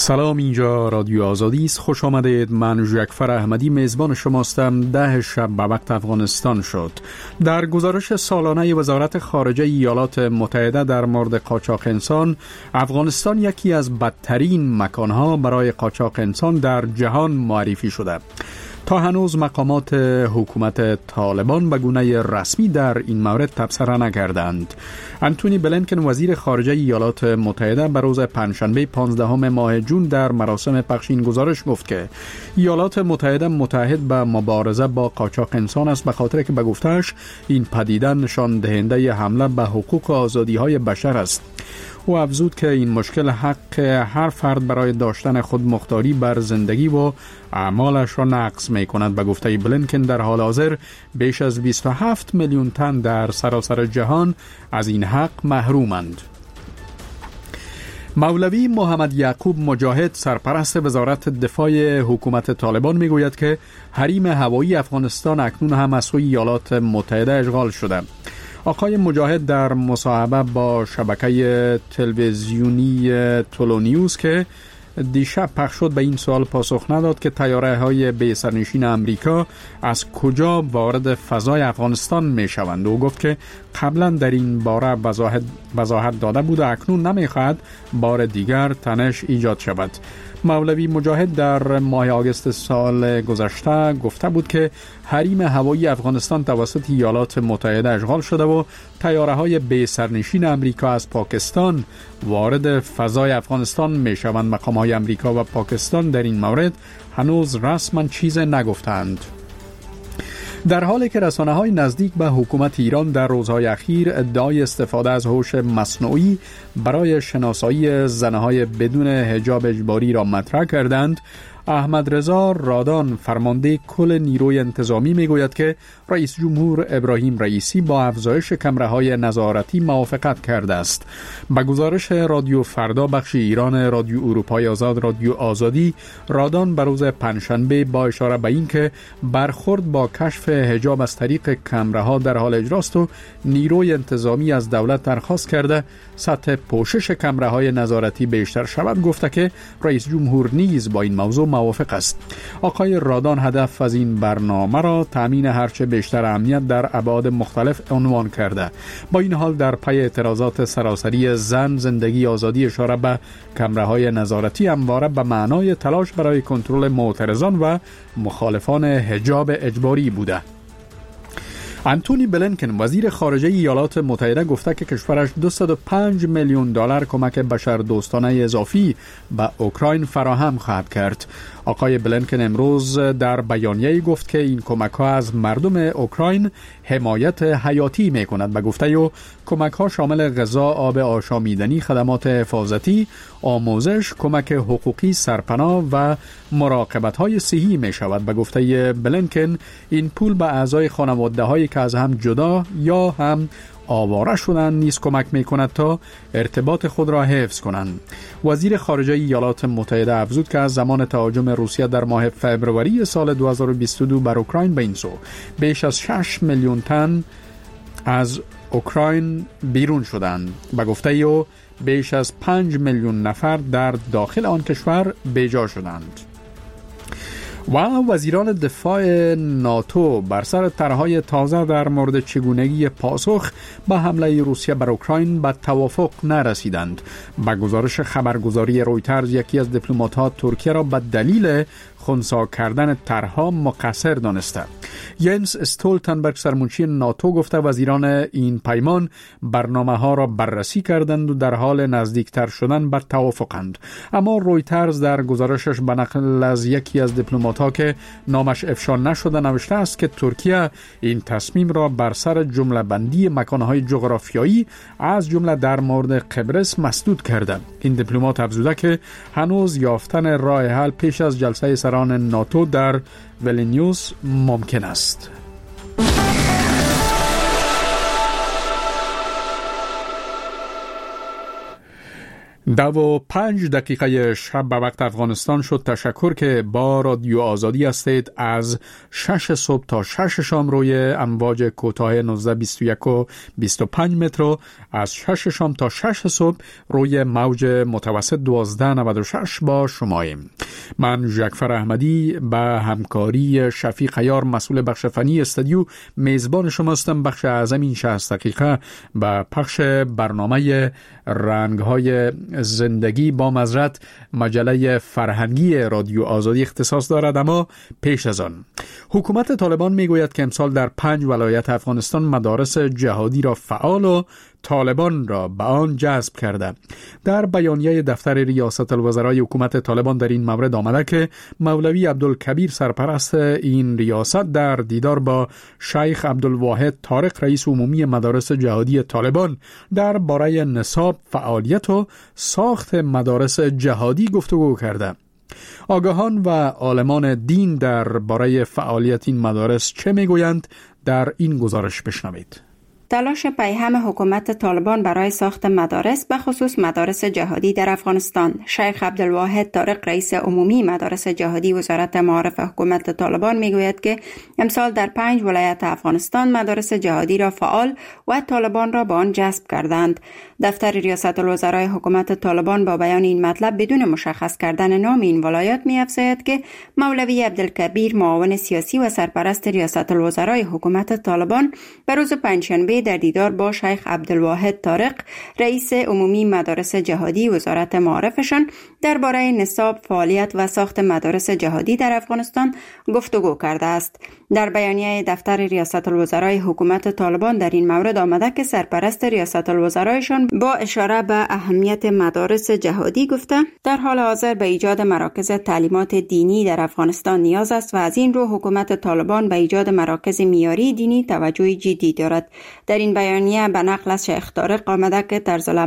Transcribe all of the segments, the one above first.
سلام، اینجا رادیو آزادی است. خوش آمدید. من جعفر احمدی میزبان شماستم. 10 شب به وقت افغانستان شد. در گزارش سالانه وزارت خارجه ایالات متحده در مورد قاچاق انسان، افغانستان یکی از بدترین مکانها برای قاچاق انسان در جهان معرفی شده. تا هنوز مقامات حکومت طالبان به گونه رسمی در این مورد تبصره نکردند. انتونی بلینکن وزیر خارجه ایالات متحده به روز پنجشنبه 15 ماه جون در مراسم پخش این گزارش گفت که ایالات متحده متحد به مبارزه با قاچاق انسان است، به خاطر که به گفتهش این پدیده نشان دهنده حمله به حقوق و آزادی‌های بشر است. او افزود که این مشکل حق هر فرد برای داشتن خودمختاری بر زندگی و اعمالش را نقض می کند. به گفته بلینکن در حال حاضر بیش از 27 میلیون تن در سراسر جهان از این حق محرومند. مولوی محمد یعقوب مجاهد سرپرست وزارت دفاع حکومت طالبان می گوید که حریم هوایی افغانستان اکنون هم از سوی ایالات متحده اشغال شده. آقای مجاهد در مصاحبه با شبکه تلویزیونی تولونیوز که دیشب پخش شد به این سوال پاسخ نداد که طیاره های بی سرنشین امریکا از کجا وارد فضای افغانستان می شوند. او گفت که قبلا در این باره وضاحت داده بود و اکنون نمی خواهد بار دیگر تنش ایجاد شود. مولوی مجاهد در ماه آگوست سال گذشته گفته بود که حریم هوایی افغانستان توسط ایالات متحده اشغال شده و طیاره‌های بی سرنشین امریکا از پاکستان وارد فضای افغانستان می شوند. مقام‌های امریکا و پاکستان در این مورد هنوز رسما چیز نگفتند. در حالی که رسانه‌های نزدیک به حکومت ایران در روزهای اخیر ادعای استفاده از هوش مصنوعی برای شناسایی زن‌های بدون حجاب اجباری را مطرح کردند، احمد رضا رادان فرمانده کل نیروی انتظامی میگوید که رئیس جمهور ابراهیم رئیسی با افزایش کمره‌های نظارتی موافقت کرده است. به گزارش رادیو فردا بخش ایران رادیو اروپای آزاد رادیو آزادی، رادان به روز پنجشنبه با اشاره به این که برخورد با کشف حجاب از طریق کمره‌ها در حال اجراست و نیروی انتظامی از دولت درخواست کرده سطح پوشش کمره‌های نظارتی بیشتر شود، گفته که رئیس جمهور نیز با این موضوع موافق است. آقای رادان هدف از این برنامه را تامین هرچه بیشتر امنیت در ابعاد مختلف عنوان کرده. با این حال در پی اعتراضات سراسری زن، زندگی، آزادی اشاره به کمره‌های نظارتی همواره به معنای تلاش برای کنترل معترضان و مخالفان حجاب اجباری بوده. انتونی بلینکن وزیر خارجه ایالات متحده گفته که کشورش 205 میلیون دلار کمک بشردوستانه اضافی به اوکراین فراهم خواهد کرد. آقای بلینکن امروز در بیانیه‌ای گفت که این کمک‌ها از مردم اوکراین حمایت حیاتی می‌کند. به گفته او کمک‌ها شامل غذا، آب آشامیدنی، خدمات حفاظتی، آموزش، کمک حقوقی، سرپناه و مراقبت‌های صحی می‌شود. به گفته بلینکن این پول به اعضای خانواده‌هایی که از هم جدا یا هم آواره شدن نیز کمک می‌کند تا ارتباط خود را حفظ کنند. وزیر خارجه ایالات متحده افزود که از زمان تهاجم روسیه در ماه فوریه سال 2022 بر اوکراین به این سو بیش از 6 میلیون تن از اوکراین بیرون شدند. به گفته او بیش از 5 میلیون نفر در داخل آن کشور بیجا شدند. و وزیران دفاع ناتو بر سر طرح‌های تازه در مورد چگونگی پاسخ به حمله روسیه بر اوکراین به توافق نرسیدند. با گزارش خبرگزاری رویترز یکی از دیپلمات‌ها ترکیه را به دلیل خنثی کردن طرح‌ها مقصر دانسته. ینس استولتنبرگ سرمنشی ناتو گفته وزیران این پیمان برنامه‌ها را بررسی کردند و در حال نزدیکتر شدن به توافقند. اما رویترز در گزارشش به نقل از یکی از دیپلمات‌ها که نامش افشا نشده نوشته است که ترکیه این تصمیم را بر سر جمله بندی مکان‌های جغرافیایی از جمله در مورد قبرس مسدود کرده. این دیپلمات افزوده که هنوز یافتن راه حل پیش از جلسه سران ناتو در ویلنیوس ممکن است. 2:05 شب به وقت افغانستان شد. تشکر که با رادیو آزادی هستید. از 6 صبح تا 6 شام روی امواج کوتاه 1921 و 25 متر، از 6 شام تا 6 صبح روی موج متوسط 1296 با شماییم. من جعفر احمدی به همکاری شفیق عیار مسئول بخش فنی استودیو میزبان شماستم. بخش اعظم این 60 دقیقه به پخش برنامه رنگ‌های زندگی با مزرعه مجله فرهنگی رادیو آزادی اختصاص دارد. اما پیش از آن حکومت طالبان میگوید که امسال در 5 ولایت افغانستان مدارس جهادی را فعال و طالبان را به آن جذب کرده. در بیانیه دفتر ریاست الوزرای حکومت طالبان در این مورد آمده که مولوی عبدالکبیر سرپرست این ریاست در دیدار با شیخ عبدالواحد طارق رئیس عمومی مدارس جهادی طالبان در باره نصاب، فعالیت و ساخت مدارس جهادی گفتگو کرده. آگاهان و عالمان دین در باره فعالیت این مدارس چه میگویند؟ در این گزارش بشنوید. تلاش پیهم حکومت طالبان برای ساخت مدارس به خصوص مدارس جهادی در افغانستان. شیخ عبدالواحد طارق رئیس عمومی مدارس جهادی وزارت معارف حکومت طالبان میگوید که امسال در 5 ولایت افغانستان مدارس جهادی را فعال و طالبان را به آن جذب کردند. دفتر ریاست الوزرای حکومت طالبان با بیان این مطلب بدون مشخص کردن نام این ولایات می‌افزاید که مولوی عبدالکبیر معاون سیاسی و سرپرست ریاست الوزرای حکومت طالبان به روز پنجشنبه در دیدار با شیخ عبدالواحد طارق رئیس عمومی مدارس جهادی وزارت معارفشان درباره نصاب، فعالیت و ساخت مدارس جهادی در افغانستان گفتگو کرده است. در بیانیه دفتر ریاست الوزرای حکومت طالبان در این مورد آمده که سرپرست ریاست الوزرایشان با اشاره به اهمیت مدارس جهادی گفته در حال حاضر به ایجاد مراکز تعلیمات دینی در افغانستان نیاز است و از این رو حکومت طالبان به ایجاد مراکز معیاری دینی توجه جدی دارد. در این بیانیه به نقل از شیخ طارق آمده که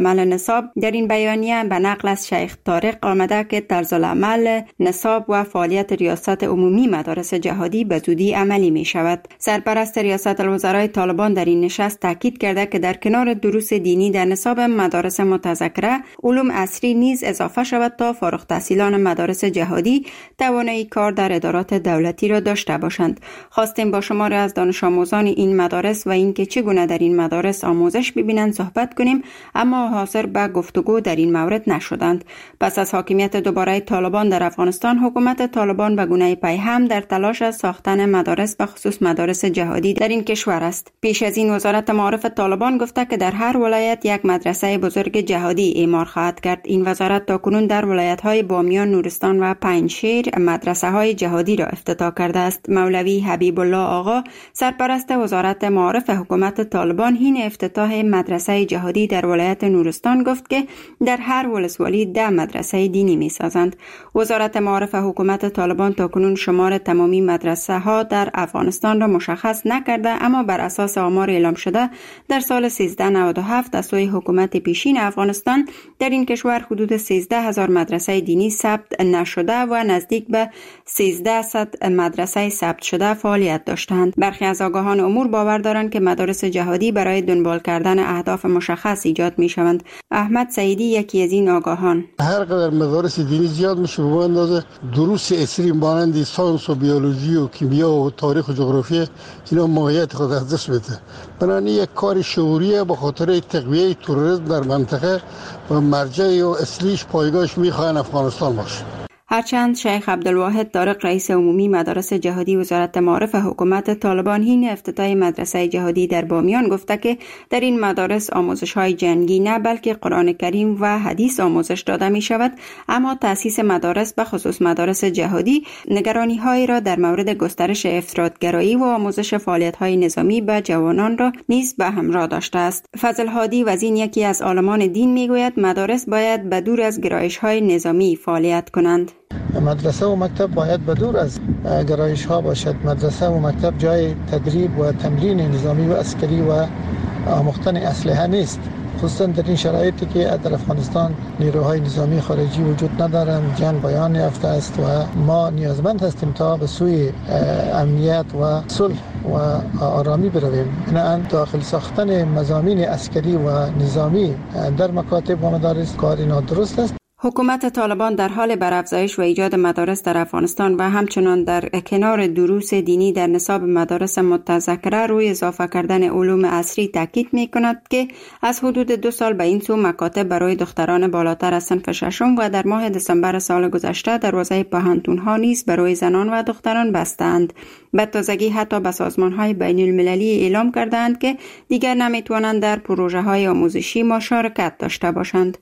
طرز العمل نصاب و فعالیت ریاست عمومی مدارس جهادی به زودی عملی می شود. سرپرست ریاست الوزرای طالبان در این نشست تاکید کرده که در کنار دروس دینی در نصاب مدارس متذکره علوم عصری نیز اضافه شود تا فارغ التحصیلان مدارس جهادی توانایی کار در ادارات دولتی را داشته باشند. خواستیم با شماری از دانش آموزان این مدارس و اینکه چگونه در این مدارس آموزش ببینند صحبت کنیم، اما حاضر به گفتگو در این مورد نشدند. پس از حاکمیت دوباره طالبان در افغانستان، حکومت طالبان به گونه پیهم در تلاش از ساختن مدارس به خصوص مدارس جهادی در این کشور است. پیش از این وزارت معارف طالبان گفته که در هر ولایت یک مدرسه بزرگ جهادی اعمار خواهد کرد. این وزارت تاکنون در ولایت‌های بامیان، نورستان و پنجشیر مدرسه‌های جهادی را افتتاح کرده است. مولوی حبیب الله آقا سرپرست وزارت معارف حکومت طالبان این افتتاح مدرسه جهادی در ولایت نورستان گفت که در هر ولسوالی 10 مدرسه دینی می‌سازند. وزارت معارف حکومت طالبان تاکنون شمار تمامی مدرسه‌ها در افغانستان را مشخص نکرده، اما بر اساس آمار اعلام شده در سال 1397 از سوی حکومت پیشین افغانستان در این کشور حدود 13,000 مدرسه دینی ثبت نشده و نزدیک به 1300 مدرسه ثبت شده فعالیت داشتند. برخی از آگاهان امور باور دارند که مدارس جهادی برای دنبال کردن اهداف مشخص ایجاد می شوند. احمد سعیدی یکی از این آگاهان: هر قدر مدارس دینی زیاد میشه به اندازه دروس عصری مانند ساینس و بیولوژی و کیمیا و تاریخ و جغرافی اینا ماهیت خود از دست میده. بنابراین یک کار شعوریه به خاطر تقویه تروریسم در منطقه و مرجع و اصلیش پایگاهش میخواهن افغانستان باشه. هرچند شیخ عبدالواحد طارق رئیس عمومی مدارس جهادی وزارت معارف حکومت طالبان این افتتاح مدرسه جهادی در بامیان گفته که در این مدارس آموزش‌های جنگی نه بلکه قرآن کریم و حدیث آموزش داده می شود، اما تأسیس مدارس به خصوص مدارس جهادی نگرانی‌هایی را در مورد گسترش افراط‌گرایی و آموزش فعالیت‌های نظامی به جوانان را نیز به همراه داشته است. فضل هادی وزین یکی از عالمان دین میگوید مدارس باید به دور از گرایش‌های نظامی فعالیت کنند. مدرسه و مکتب باید بدور از گرایش ها باشد. مدرسه و مکتب جای تدریب و تمرین نظامی و عسکری و آموختن اسلحه نیست. خصوصا در این شرایطی که در افغانستان نیروهای نظامی خارجی وجود ندارند، جنگ پایان یافته است و ما نیازمند هستیم تا به سوی امنیت و صلح و آرامی برویم. این داخل ساختن مضامین عسکری و نظامی در مکاتب و مدارس کار نادرست است. حکومت طالبان در حال برافزایش و ایجاد مدارس در افغانستان و همچنان در کنار دروس دینی در نصاب مدارس متذکره روی اضافه کردن علوم عصری تاکید می کند که از حدود 2 سال به این سو مکاتب برای دختران بالاتر از صنف ششم و در ماه دسامبر سال گذشته دروازه پوهنتون‌ها نیز برای زنان و دختران بستند. به تازگی حتی به سازمان‌های بین المللی اعلام کردند که دیگر نمی‌توانند در پروژه‌های آموزشی مشارکت داشته باشند.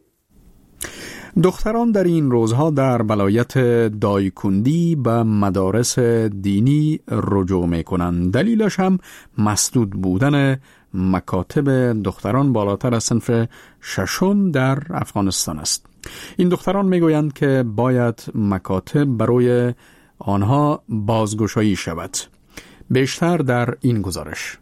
دختران در این روزها در ولایت دایکندی به مدارس دینی رجوع می کنند. دلیلش هم مسدود بودن مکاتب دختران بالاتر از صنف ششم در افغانستان است. این دختران می گویند که باید مکاتب برای آنها بازگشایی شود. بیشتر در این گزارش.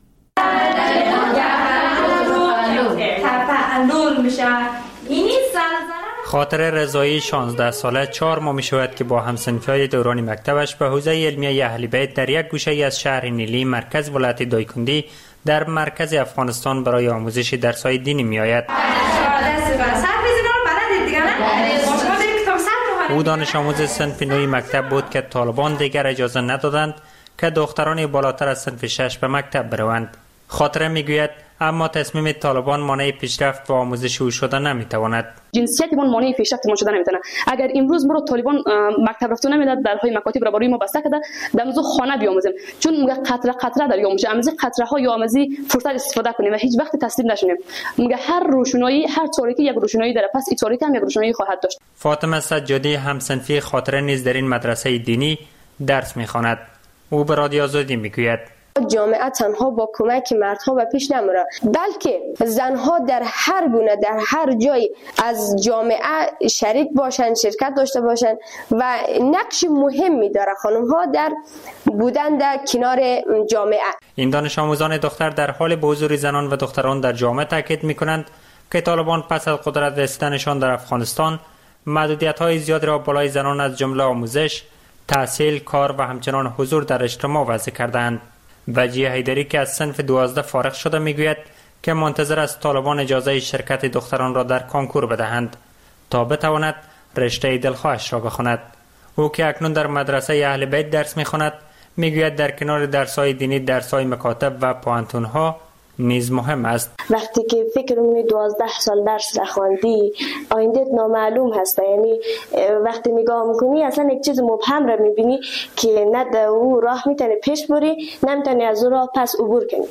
خاطر رضایی 16 ساله 4 ماه می شود که با همسنفی‌های دوران مکتبش به حوزه علمیه اهل بیت در یک گوشه از شهر نیلی مرکز ولایت دایکندی در مرکز افغانستان برای آموزش درس‌های دینی می آید. او دانش آموز صنف 9 مکتب بود که طالبان دیگر اجازه ندادند که دختران بالاتر از صنف 6 به مکتب بروند. خاطره می گوید اما تصمیم طالبان مانع پیشرفت و آموزش او شده نمیتواند. جنسیتمان مانع پیشرفت ما شده نمیتونه. اگر امروز ما رو طالبان مکتب رفتن نمیداد، درهای مکاتب را برای ما بسته کرده، دمزو خانه بیاموزیم. چون میگه قطره قطره در یاموزه، امزی قطره ها یا امزی فرصت استفاده کنیم و هیچ وقت تسلیم نشیم. میگه هر روشنایی، هر تاریکی یک روشنایی داره، پس این تاریک هم یک روشنایی خواهد داشت. فاطمه سجادی همسنفی خاطره نیز در این مدرسه دینی درس میخواند. او به رادیو آزادی میگوید جامعه تنها با کمک مردها به پیش نمیره، بلکه زنها در هر گونه در هر جای از جامعه شریک باشن، شرکت داشته باشن و نقش مهمی داره خانم‌ها در بودن در کنار جامعه. این دانش آموزان دختر در حال به حضور زنان و دختران در جامعه تاکید می‌کنند که طالبان پس از قدرت رسیدنشان در افغانستان محدودیت‌های زیادی را بالای زنان از جمله آموزش، تحصیل، کار و همچنان حضور در اجتماع وضع کردند. وجیه حیدری که از صنف 12 فارغ شده میگوید که منتظر است طالبان اجازه شرکت دختران را در کانکور بدهند تا بتواند رشته دلخواهش را بخواند. او که اکنون در مدرسه اهل بیت درس میخواند میگوید در کنار درس‌های دینی درس‌های مکاتب و پوهنتون‌ها نیز مهم است. وقتی که فکر می‌کنی 12 سال درس نخواندی آیندهت نامعلوم هست، یعنی وقتی نگاه می‌کنی اصلا یک چیز مبهم را می‌بینی که نه در او راه می‌تونی پیش بری، نمی‌تونی از او راه پس عبور کنی.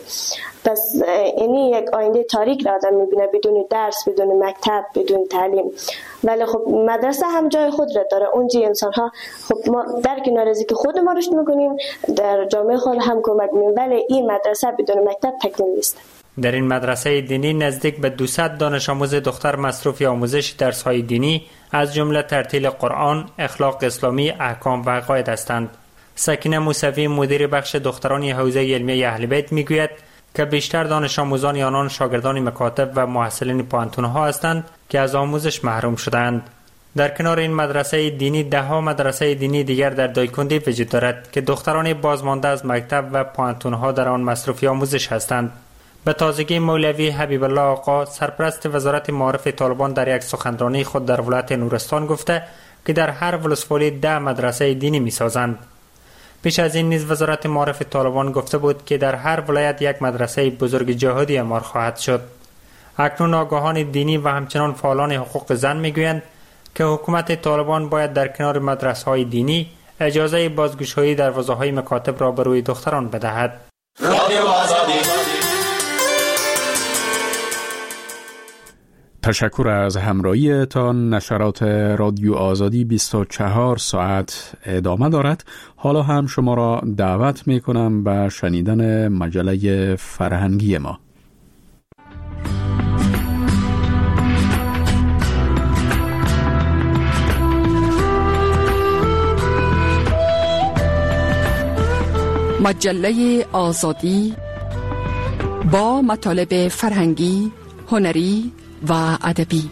پس یعنی یک آینده تاریک را آدم می‌بینه بدون درس، بدون مکتب، بدون تعلیم. ولی خب مدرسه هم جای خود را داره. اونجا انسان‌ها خب ما در کنار از اینکه خود ما رشد می‌کنیم در جامعه خود هم کمک می‌کنیم، ولی این مدرسه بدون مکتب تکمیل نیست. در این مدرسه دینی نزدیک به 200 دانش آموز دختر مصروف آموزش درس‌های دینی از جمله ترتیل قرآن، اخلاق اسلامی، احکام و عقاید هستند. سکینه موسوی مدیر بخش دخترانی حوزه علمیه اهل بیت میگوید که بیشتر دانش آموزان آنان شاگردان مکاتب و محصلین پوهنتون‌ها هستند که از آموزش محروم شدند. در کنار این مدرسه دینی 10 مدرسه دینی دیگر در دایکندی وجود دارد که دختران بازمانده از مکتب و پوهنتون‌ها در آن مصروف آموزش هستند. به تازگی مولوی حبیب الله آقا سرپرست وزارت معارف طالبان در یک سخنرانی خود در ولایت نورستان گفته که در هر ولسوالی 10 مدرسه دینی می‌سازند. پیش از این نیز وزارت معارف طالبان گفته بود که در هر ولایت یک مدرسه بزرگ جهادی اعمار خواهد شد. اکنون آگاهان دینی و همچنان فعالان حقوق زن میگویند که حکومت طالبان باید در کنار مدرسه‌های دینی اجازه بازگشایی دروازه‌های مکاتب را به روی دختران بدهد. تشکر از همراهیتان. نشرات رادیو آزادی 24 ساعت ادامه دارد. حالا هم شما را دعوت می کنم به شنیدن مجله فرهنگی ما. مجله آزادی با مطالب فرهنگی، هنری و ادبی.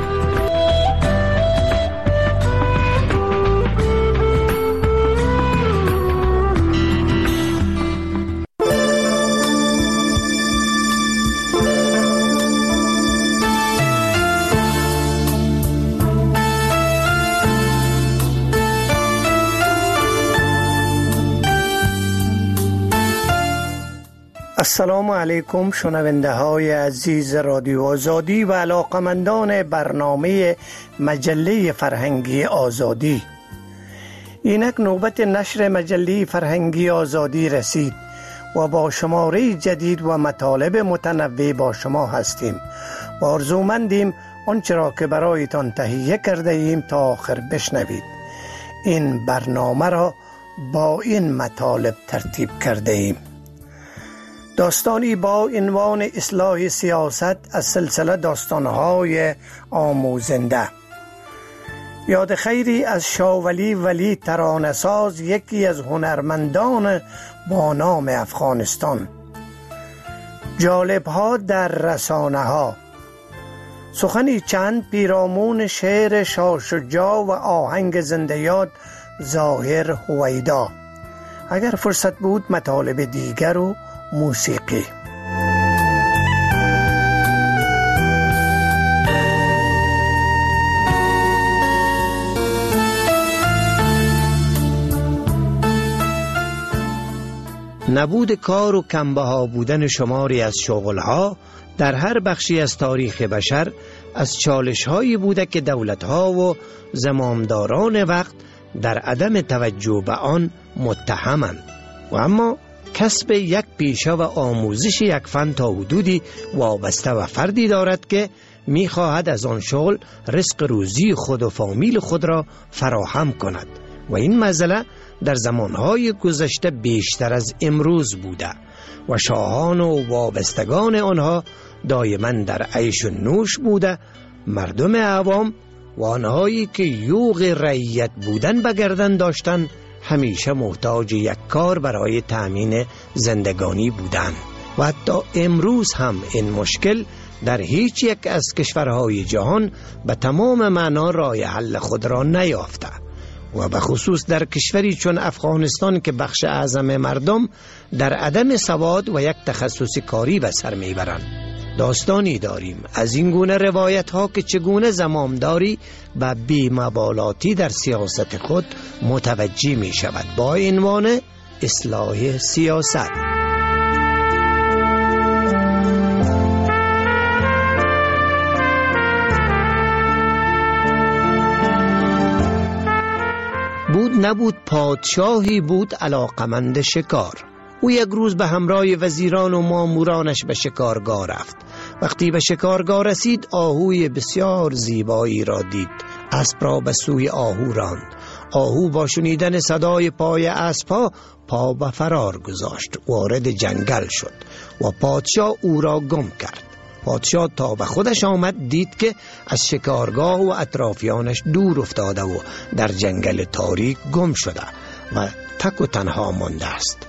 السلام علیکم شنونده های عزیز رادیو آزادی و علاقمندان برنامه مجله فرهنگی آزادی. اینک نوبت نشر مجله فرهنگی آزادی رسید و با شماره جدید و مطالب متنوع با شما هستیم و آرزومندیم آنچه را که برایتان تهیه کرده ایم تا آخر بشنوید. این برنامه را با این مطالب ترتیب کرده ایم: داستانی با عنوان اصلاح سیاست از سلسله داستانهای آموزنده، یاد خیری از شاولی ولی ترانه‌ساز، یکی از هنرمندان با نام افغانستان، جالب‌ها در رسانه‌ها، سخنی چند پیرامون شعر شاه شجاع و آهنگ زنده یاد ظاهر هویدا. اگر فرصت بود مطالب دیگر و موسیقی. نبود کار و کمبها بودن شماری از شغلها در هر بخشی از تاریخ بشر از چالش‌هایی بوده که دولت‌ها و زمامداران وقت در عدم توجه به آن متهمند و اما کسب یک پیشه و آموزش یک فن تا حدودی وابسته و فردی دارد که می‌خواهد از آن شغل رزق روزی خود و فامیل خود را فراهم کند و این مسئله در زمانهای گذشته بیشتر از امروز بوده و شاهان و وابستگان آنها دائما در عیش و نوش بوده. مردم عوام و آنهایی که یوغ رعیت بودن به گردن داشتند همیشه محتاج یک کار برای تأمین زندگانی بودند و حتی امروز هم این مشکل در هیچ یک از کشورهای جهان به تمام معنا راه حل خود را نیافته و به خصوص در کشوری چون افغانستان که بخش اعظم مردم در عدم سواد و یک تخصص کاری به سر میبرند. داستانی داریم از این گونه روایت ها که چگونه زمامداری و بی‌مبالاتی در سیاست خود متوجه می شود با عنوان اصلاح سیاست. نبود پادشاهی بود علاقمند شکار. او یک روز به همراه وزیران و مامورانش به شکارگاه رفت. وقتی به شکارگاه رسید آهوی بسیار زیبایی را دید. اسب را به سوی آهو راند. آهو با شنیدن صدای پای اسب‌ها پا به فرار گذاشت، وارد جنگل شد و پادشاه او را گم کرد. پادشاه تا به خودش آمد دید که از شکارگاه و اطرافیانش دور افتاده و در جنگل تاریک گم شده و تک و تنها مانده است.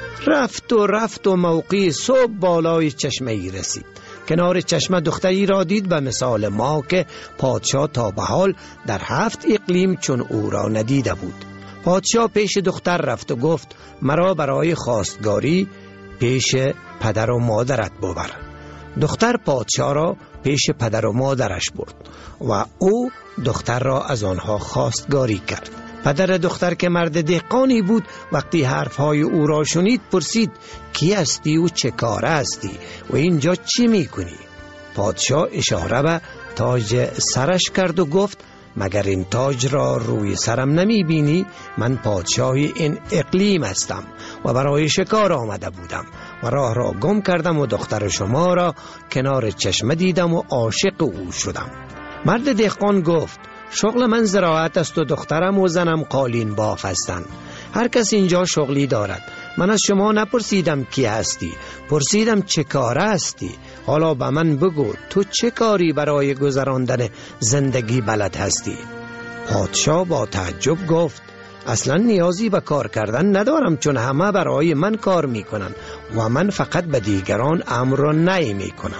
رفت و موقعی صبح بالای چشمه ای رسید. کنار چشمه دختری را دید به مثال ما که پادشاه تا به حال در 7 اقلیم چون او را ندیده بود. پادشاه پیش دختر رفت و گفت مرا برای خواستگاری پیش پدر و مادرت ببر. دختر پادشاه را پیش پدر و مادرش برد و او دختر را از آنها خواستگاری کرد. پدر دختر که مرد دهقانی بود وقتی حرفهای او را شنید پرسید کی هستی و چه کاره هستی و اینجا چی میکنی؟ پادشاه اشاره به تاج سرش کرد و گفت مگر این تاج را روی سرم نمی بینی؟ من پادشاه این اقلیم هستم و برای شکار آمده بودم و راه را گم کردم و دختر شما را کنار چشمه دیدم و عاشق او شدم. مرد دهقان گفت شغل من زراعت است و دخترم و زنم قالین باف هستند. هر کس اینجا شغلی دارد. من از شما نپرسیدم کی هستی، پرسیدم چه کاره هستی. حالا به من بگو تو چه کاری برای گذراندن زندگی بلد هستی؟ پادشاه با تعجب گفت اصلا نیازی به کار کردن ندارم چون همه برای من کار میکنن و من فقط به دیگران امر را نهی میکنم.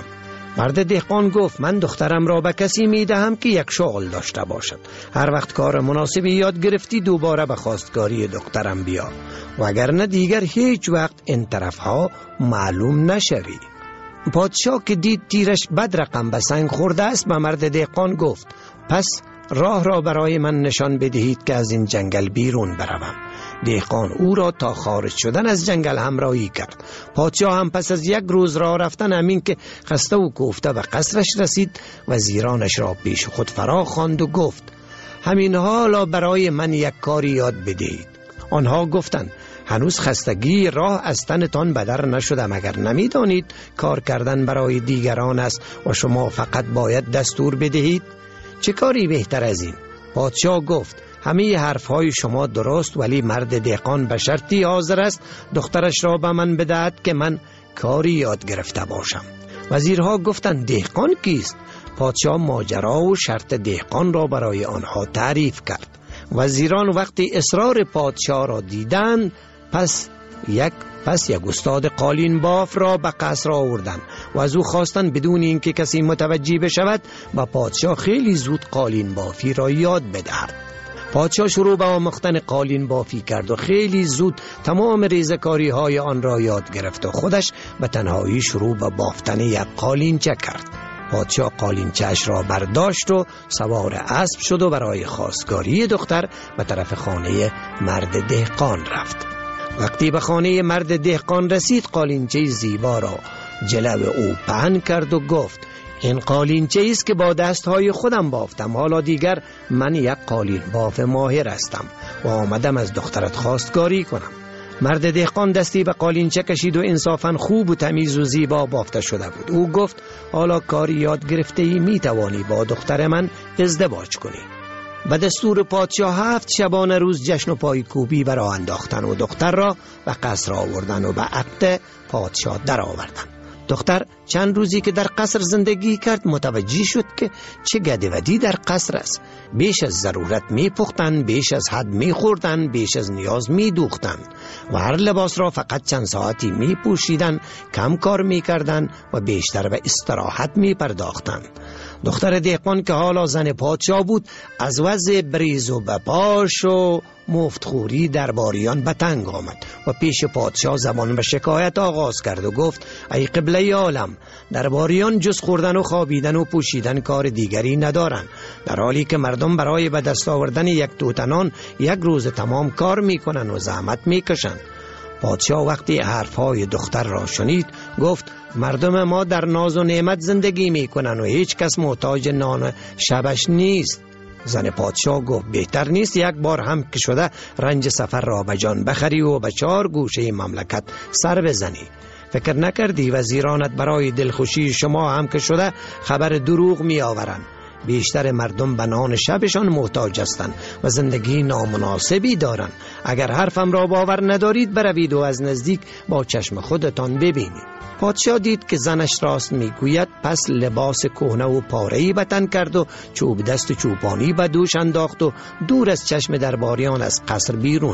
مرد دهقان گفت من دخترم را به کسی می دهم که یک شغل داشته باشد. هر وقت کار مناسبی یاد گرفتی دوباره به خواستگاری دخترم بیا، وگرنه دیگر هیچ وقت این طرف ها معلوم نشوی. پادشاه که دید تیرش بد رقم به سنگ خورده است به مرد دهقان گفت پس راه را برای من نشان بدهید که از این جنگل بیرون بروم. دهقان او را تا خارج شدن از جنگل همراهی کرد. پادشاه هم پس از یک روز راه رفتن همین که خسته و کوفته به قصرش رسید وزیرانش را پیش خود فرا خواند و گفت همین حالا برای من یک کاری یاد بدهید. آنها گفتند هنوز خستگی راه از تنتان بدر نشده، مگر نمیدانید کار کردن برای دیگران است و شما فقط باید دستور بدهید؟ چه کاری بهتر از این؟ پادشاه گفت همه حرفهای شما درست، ولی مرد دهقان به شرطی حاضر است دخترش را به من بدهد که من کاری یاد گرفته باشم. وزیرها گفتند دهقان کیست؟ پادشاه ماجرا و شرط دهقان را برای آنها تعریف کرد. وزیران وقتی اصرار پادشاه را دیدند پس یک استاد قالین باف را به قصر آوردند و از او خواستند بدون اینکه کسی متوجه بشود با پادشاه خیلی زود قالین بافی را یاد بدهد. پادشاه شروع به آموختن قالین بافی کرد و خیلی زود تمام ریزکاری های آن را یاد گرفت و خودش به تنهایی شروع به بافتن یک قالینچه کرد. پادشاه قالینچه‌اش را برداشت و سوار اسب شد و برای خواستگاری دختر به طرف خانه مرد دهقان رفت. وقتی به خانه مرد دهقان رسید قالینچه زیبا را جلو او پهن کرد و گفت این قالینچه است که با دستهای خودم بافتم. حالا دیگر من یک قالین باف ماهر هستم و آمدم از دخترت خواستگاری کنم. مرد دهقان دستی به قالینچه کشید و انصافاً خوب و تمیز و زیبا بافته شده بود. او گفت حالا کاری یاد گرفته ای می توانی با دختر من ازدواج کنی. به دستور پادشاه 7 شبانه روز جشن و پایکوبی برا انداختن و دختر را به قصر آوردن و به عقد پادشاه در آوردن. دختر چند روزی که در قصر زندگی کرد متوجه شد که چه گدودی در قصر است. بیش از ضرورت می پختن، بیش از حد می خوردن، بیش از نیاز می دوختن و هر لباس را فقط چند ساعتی می پوشیدن، کم کار می کردن و بیشتر به استراحت می پرداختن. دختر دهقان که حالا زن پادشاه بود از وضع بریز و بپاش و مفتخوری درباریان به تنگ آمد و پیش پادشاه زبان به شکایت آغاز کرد و گفت ای قبله عالم، درباریان جز خوردن و خوابیدن و پوشیدن کار دیگری ندارن، در حالی که مردم برای به دست آوردن یک توتنان یک روز تمام کار میکنن و زحمت میکشن. پادشاه وقتی حرفهای دختر را شنید گفت مردم ما در ناز و نعمت زندگی میکنن و هیچ کس محتاج نان شبش نیست. زن پادشاه گفت بهتر نیست یک بار هم که شده رنج سفر را به جان بخری و به 4 گوشه مملکت سر بزنی؟ فکر نکردی وزیرانت برای دلخوشی شما هم که شده خبر دروغ می آورند؟ بیشتر مردم به نان شبشان محتاج هستند و زندگی نامناسبی دارند. اگر حرفم را باور ندارید بروید و از نزدیک با چشم خودتان ببینید. پادشاه دید که زنش راست میگوید، پس لباس کهنه و پاره‌ای به تن کرد و چوب دست چوپانی به دوش انداخت و دور از چشم درباریان از قصر بیرون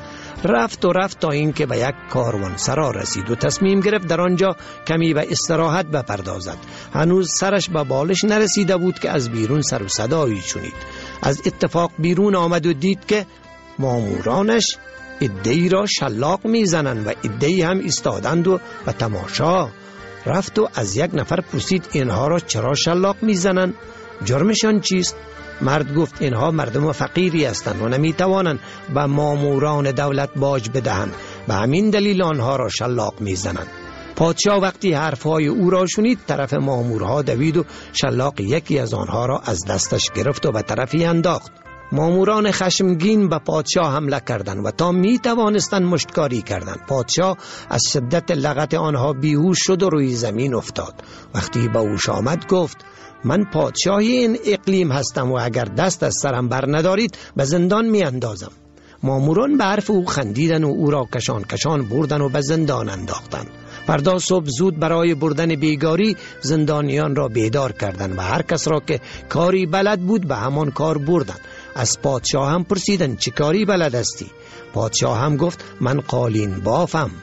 رفت تا اینکه به یک کاروانسرا رسید و تصمیم گرفت در آنجا کمی به استراحت بپردازد. هنوز سرش به بالش نرسیده بود که از بیرون سر و صدایی شنید. از اتفاق بیرون آمد و دید که مامورانش عده‌ای را شلاق میزنند و عده‌ای هم ایستادند و به تماشا. رفت و از یک نفر پرسید اینها را چرا شلاق میزنند؟ جرمشان چیست؟ مرد گفت اینها مردم فقیری هستند و نمیتوانند به ماموران دولت باج بدهند، به همین دلیل آنها را شلاق میزنند. پادشاه وقتی حرفهای او را شنید طرف مامورها دوید و شلاق یکی از آنها را از دستش گرفت و به طرفی انداخت. ماموران خشمگین به پادشاه حمله کردند و تا می توانستند مشتکاری کردند. پادشاه از شدت لغت آنها بیهوش شد و روی زمین افتاد. وقتی به هوش آمد گفت من پادشاه این اقلیم هستم و اگر دست از سرم بر ندارید به زندان می اندازم. ماموران به حرف او خندیدن و او را کشان بردن و به زندان انداختند. فردا صبح زود برای بردن بیگاری زندانیان را بیدار کردند و هر کس را که کاری بلد بود به همان کار بردند. از پادشاه هم پرسیدند چه کاری بلد هستی؟ پادشاه هم گفت من قالین بافم.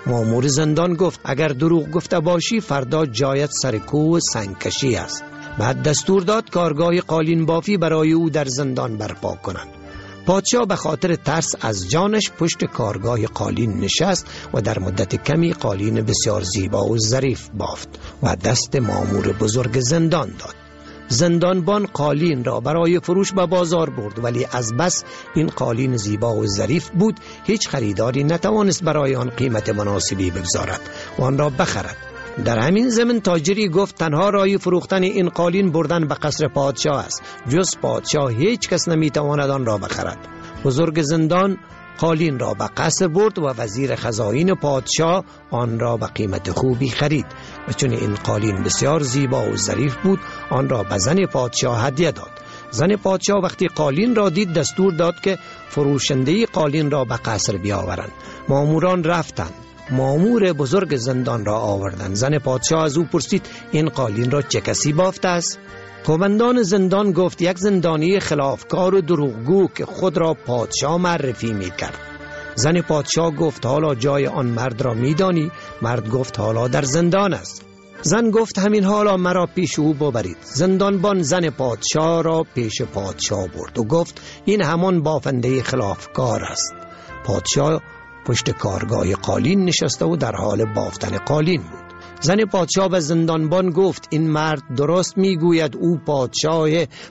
مأمور زندان گفت اگر دروغ گفته باشی فردا جایت سر کوه سنگکشی است. بعد دستور داد کارگاه قالین بافی برای او در زندان برپا کنند. پادشاه به خاطر ترس از جانش پشت کارگاه قالین نشست و در مدت کمی قالین بسیار زیبا و ظریف بافت و دست مأمور بزرگ زندان داد. زندانبان قالین را برای فروش به بازار برد، ولی از بس این قالین زیبا و ظریف بود هیچ خریداری نتوانست برای آن قیمت مناسبی بگذارد و آن را بخرد. در همین زمن تاجری گفت تنها راه فروختن این قالین بردن به قصر پادشاه است، جز پادشاه هیچ کس نمیتواند آن را بخرد. بزرگ زندان قالین را به قصر برد و وزیر خزائن پادشاه آن را به قیمت خوبی خرید و چون این قالین بسیار زیبا و ظریف بود آن را به زن پادشاه هدیه داد. زن پادشاه وقتی قالین را دید دستور داد که فروشنده قالین را به قصر بیاورند. ماموران رفتند، مأمور بزرگ زندان را آوردند. زن پادشاه از او پرسید این قالین را چه کسی بافته است؟ قومندان زندان گفت یک زندانی خلافکار و دروغگو که خود را پادشاه معرفی می کرد. زن پادشاه گفت حالا جای آن مرد را می دانی؟ مرد گفت حالا در زندان است. زن گفت همین حالا مرا پیش او ببرید. زندانبان زن پادشاه را پیش پادشاه برد و گفت این همان بافنده خلافکار است. پادشاه پشت کارگاه قالین نشسته و در حال بافتن قالین بود. زن پادشاه به زندانبان گفت این مرد درست میگوید، او پادشاه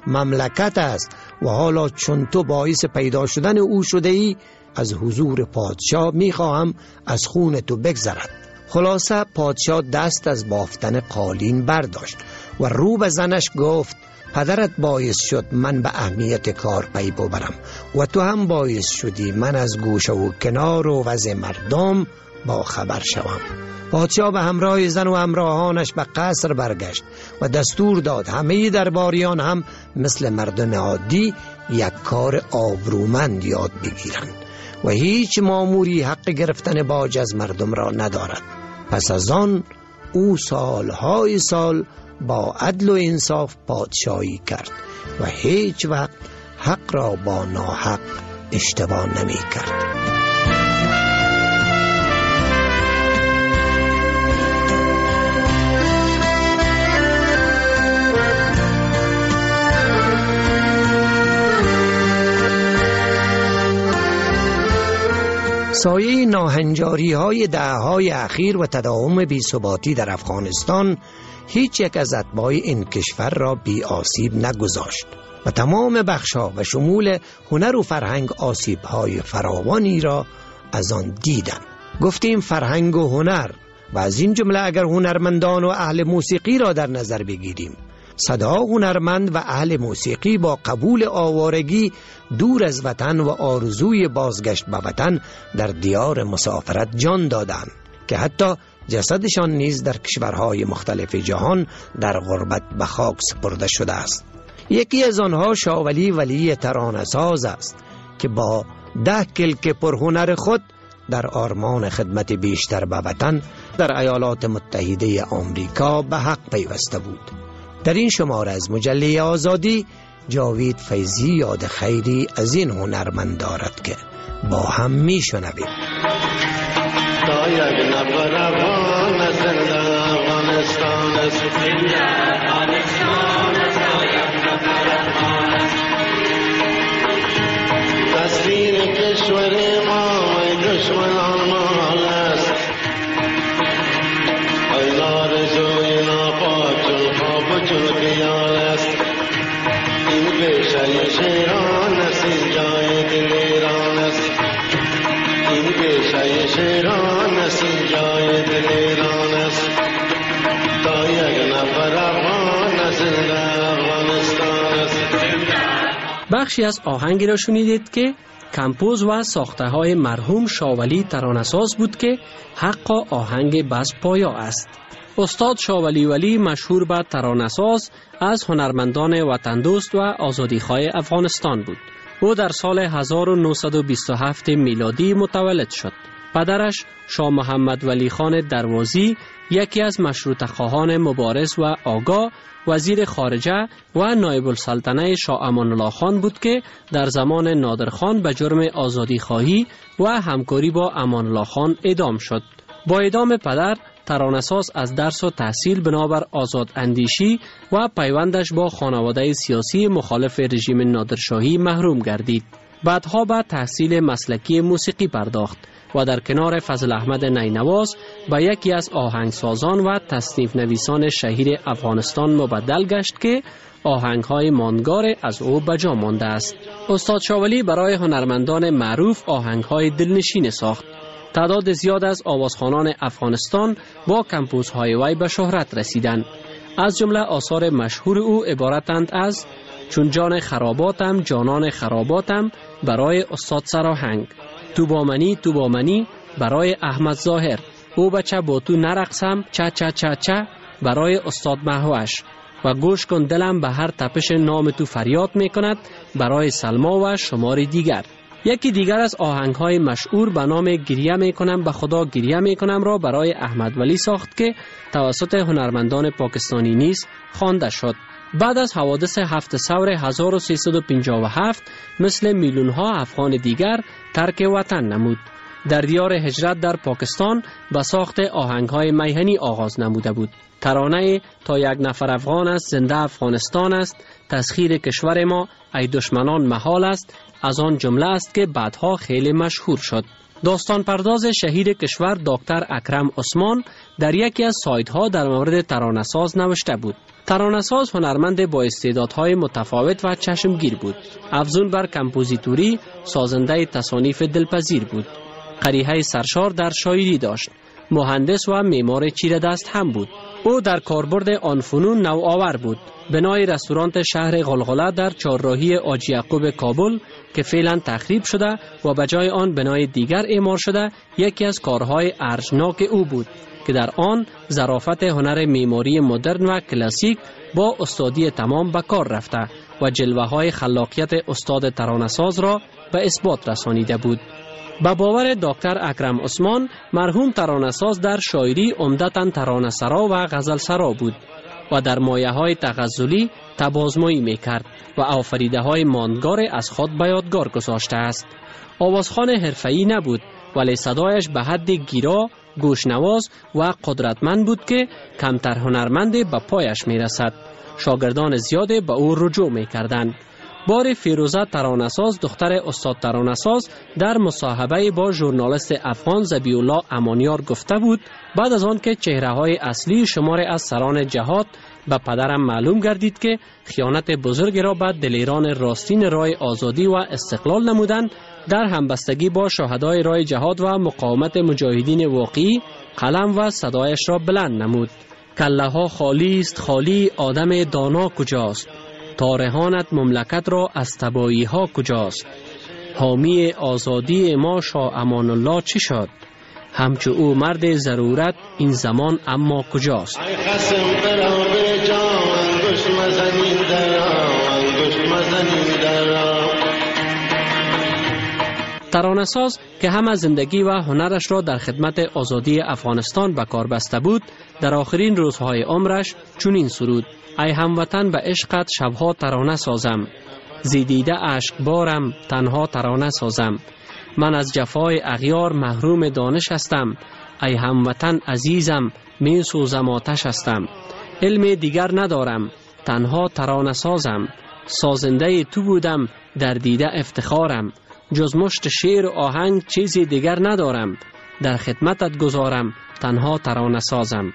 مملکت است و حالا چون تو باعث پیدا شدن او شده ای از حضور پادشاه میخواهم از خون تو بگذرد. خلاصه پادشاه دست از بافتن قالین برداشت و رو به زنش گفت پدرت باعث شد من به اهمیت کار پی ببرم و تو هم باعث شدی من از گوشه و کنار و وضع مردم با خبر شوم. پادشاه به همراه زن و همراهانش به قصر برگشت و دستور داد همه درباریان هم مثل مردم عادی یک کار آبرومند یاد بگیرند و هیچ ماموری حق گرفتن باج از مردم را ندارد. پس از آن او سالهای سال با عدل و انصاف پادشاهی کرد و هیچ وقت حق را با ناحق اشتباه نمی کرد. سایه ناهنجاری های دهه‌های اخیر و تداوم بی‌ثباتی در افغانستان هیچ یک از اتباع این کشور را بی آسیب نگذاشت و تمام بخش‌ها و شمول هنر و فرهنگ آسیب‌های فراوانی را از آن دیدند. گفتیم فرهنگ و هنر و از این جمله اگر هنرمندان و اهل موسیقی را در نظر بگیریم، صدا هنرمند و اهل موسیقی با قبول آوارگی دور از وطن و آرزوی بازگشت به وطن در دیار مسافرت جان دادند که حتی جسدشان نیز در کشورهای مختلف جهان در غربت به خاک سپرده شده است. یکی از آنها شاولی ولی ترانه‌ساز است که با 10 کلک پرهنر خود در آرمان خدمت بیشتر به وطن در ایالات متحده آمریکا به حق پیوسته بود. در این شماره از مجله آزادی جاوید فیضی یاد خیری از این هنرمند دارد که با هم می شنویم. تصویر کشور ما دشمنان مال است، ای آرزوی ناپاک چون خواب چون خیال است. این پیشه شیران است، این جای دل ایران است. این پیشه شیران است، این جای دل ایران است. تا یک نفر افغان است، زنده افغانستان است. بخشی از آهنگی را شنیدید که کمپوز و ساخته های مرحوم شاولی ترانه‌ساز بود که حق آهنگ بس پایا است. استاد شاولی ولی مشهور به ترانه‌ساز از هنرمندان وطن دوست و آزادیخواه افغانستان بود. او در سال 1927 میلادی متولد شد. پدرش شاه محمد ولی خان دروازی یکی از مشروطه خواهان مبارز و آگاه، وزیر خارجه و نایب السلطنه شاه امان الله خان بود که در زمان نادر خان به جرم آزادی خواهی و همکاری با امان الله خان اعدام شد. با اعدام پدر، ترانه‌ساز از درس و تحصیل بنابر آزاد اندیشی و پیوندش با خانواده سیاسی مخالف رژیم نادرشاهی محروم گردید. بعدها به تحصیل مسلکی موسیقی پرداخت و در کنار فضل احمد نینواز به یکی از آهنگسازان و تصنیف نویسان شهیر افغانستان مبدل گشت که آهنگ‌های ماندگار از او به جا مانده است. استاد شاولی برای هنرمندان معروف آهنگ‌های دلنشین ساخت. تعداد زیاد از آوازخوانان افغانستان با کمپوزهای وی به شهرت رسیدند. از جمله آثار مشهور او عبارتند از چون جان خراباتم جانان خراباتم برای استاد سراهنگ، تو با منی برای احمد ظاهر، او بچه با تو نرقصم چه چه چه چه برای استاد مهوش و گوش کن دلم به هر تپش نام تو فریاد می کند برای سلما و شمار دیگر. یکی دیگر از آهنگ‌های مشهور به نام گریه می کنم به خدا گریه می کنم را برای احمد ولی ساخت که توسط هنرمندان پاکستانی نیز خوانده شد. بعد از حوادث 7 ثور 1357 مثل میلیون‌ها افغان دیگر ترک وطن نمود. در دیار هجرت در پاکستان به ساخت آهنگ‌های میهنی آغاز نموده بود. ترانه تا یک نفر افغان است زنده افغانستان است، تسخیر کشور ما ای دشمنان محال است، از آن جمله است که بعدها خیلی مشهور شد. داستان پرداز شهیر کشور دکتر اکرم عثمان در یکی از سایت‌ها در مورد ترانه‌ساز نوشته بود. ترانه‌ساز هنرمند با استعدادهای متفاوت و چشمگیر بود. افزون بر کمپوزیتوری سازنده تصانیف دلپذیر بود. قریحه سرشار در شاعری داشت. مهندس و معمار چیره دست هم بود. او در کاربرد آن فنون نوآور بود. بنای رستوران شهر غلغله در چهارراهی حاجی یعقوب کابل که فعلا تخریب شده و به جای آن بنای دیگر اعمار شده یکی از کارهای ارجناک او بود که در آن ظرافت هنر معماری مدرن و کلاسیک با استادی تمام به کار رفته و جلوه‌های خلاقیت استاد ترانه‌ساز را به اثبات رسانیده بود. به باور دکتر اکرم عثمان مرحوم ترانه‌ساز در شاعری عمدتاً ترانه‌سرا و غزلسرا بود و در مایه‌های تغزلی تبازمایی می‌کرد و آفریده‌های ماندگار از خود به یادگار گذاشته است. آوازخوان حرفه‌ای نبود ولی صدایش به حد گیرا، گوشنواز و قدرتمند بود که کمتر هنرمند به پایش می‌رسد. شاگردان زیاد به او رجوع می‌کردند. بار فیروزه ترانه‌ساز دختر استاد ترانه‌ساز در مصاحبه با ژورنالیست افغان ذبیح الله امانیار گفته بود بعد از آن که چهره‌های اصلی شمار از سران جهاد به پدرم معلوم گردید که خیانت بزرگی را به دلیران راستین راه آزادی و استقلال نمودند، در همبستگی با شهدای راه جهاد و مقاومت مجاهدین واقعی قلم و صدایش را بلند نمود. کله ها خالی است خالی آدم دانا کجاست، تارهانت مملکت را از تبایی ها کجاست، حامی آزادی ما شاه امان الله چی شد، همچو او مرد ضرورت این زمان اما کجاست. ترانه‌ساز که هم از زندگی و هنرش را در خدمت آزادی افغانستان به کار بسته بود، در آخرین روزهای عمرش چنین سرود: ای هموطن به عشقت شبها ترانه سازم، زیدیده عشق بارم تنها ترانه سازم، من از جفای اغیار محروم دانش هستم، ای هموطن عزیزم می سوزم آتش هستم، علم دیگر ندارم تنها ترانه سازم، سازنده تو بودم در دیده افتخارم، جز مشت شعر و آهنگ چیزی دیگر ندارم، در خدمتت گذارم تنها ترانه سازم.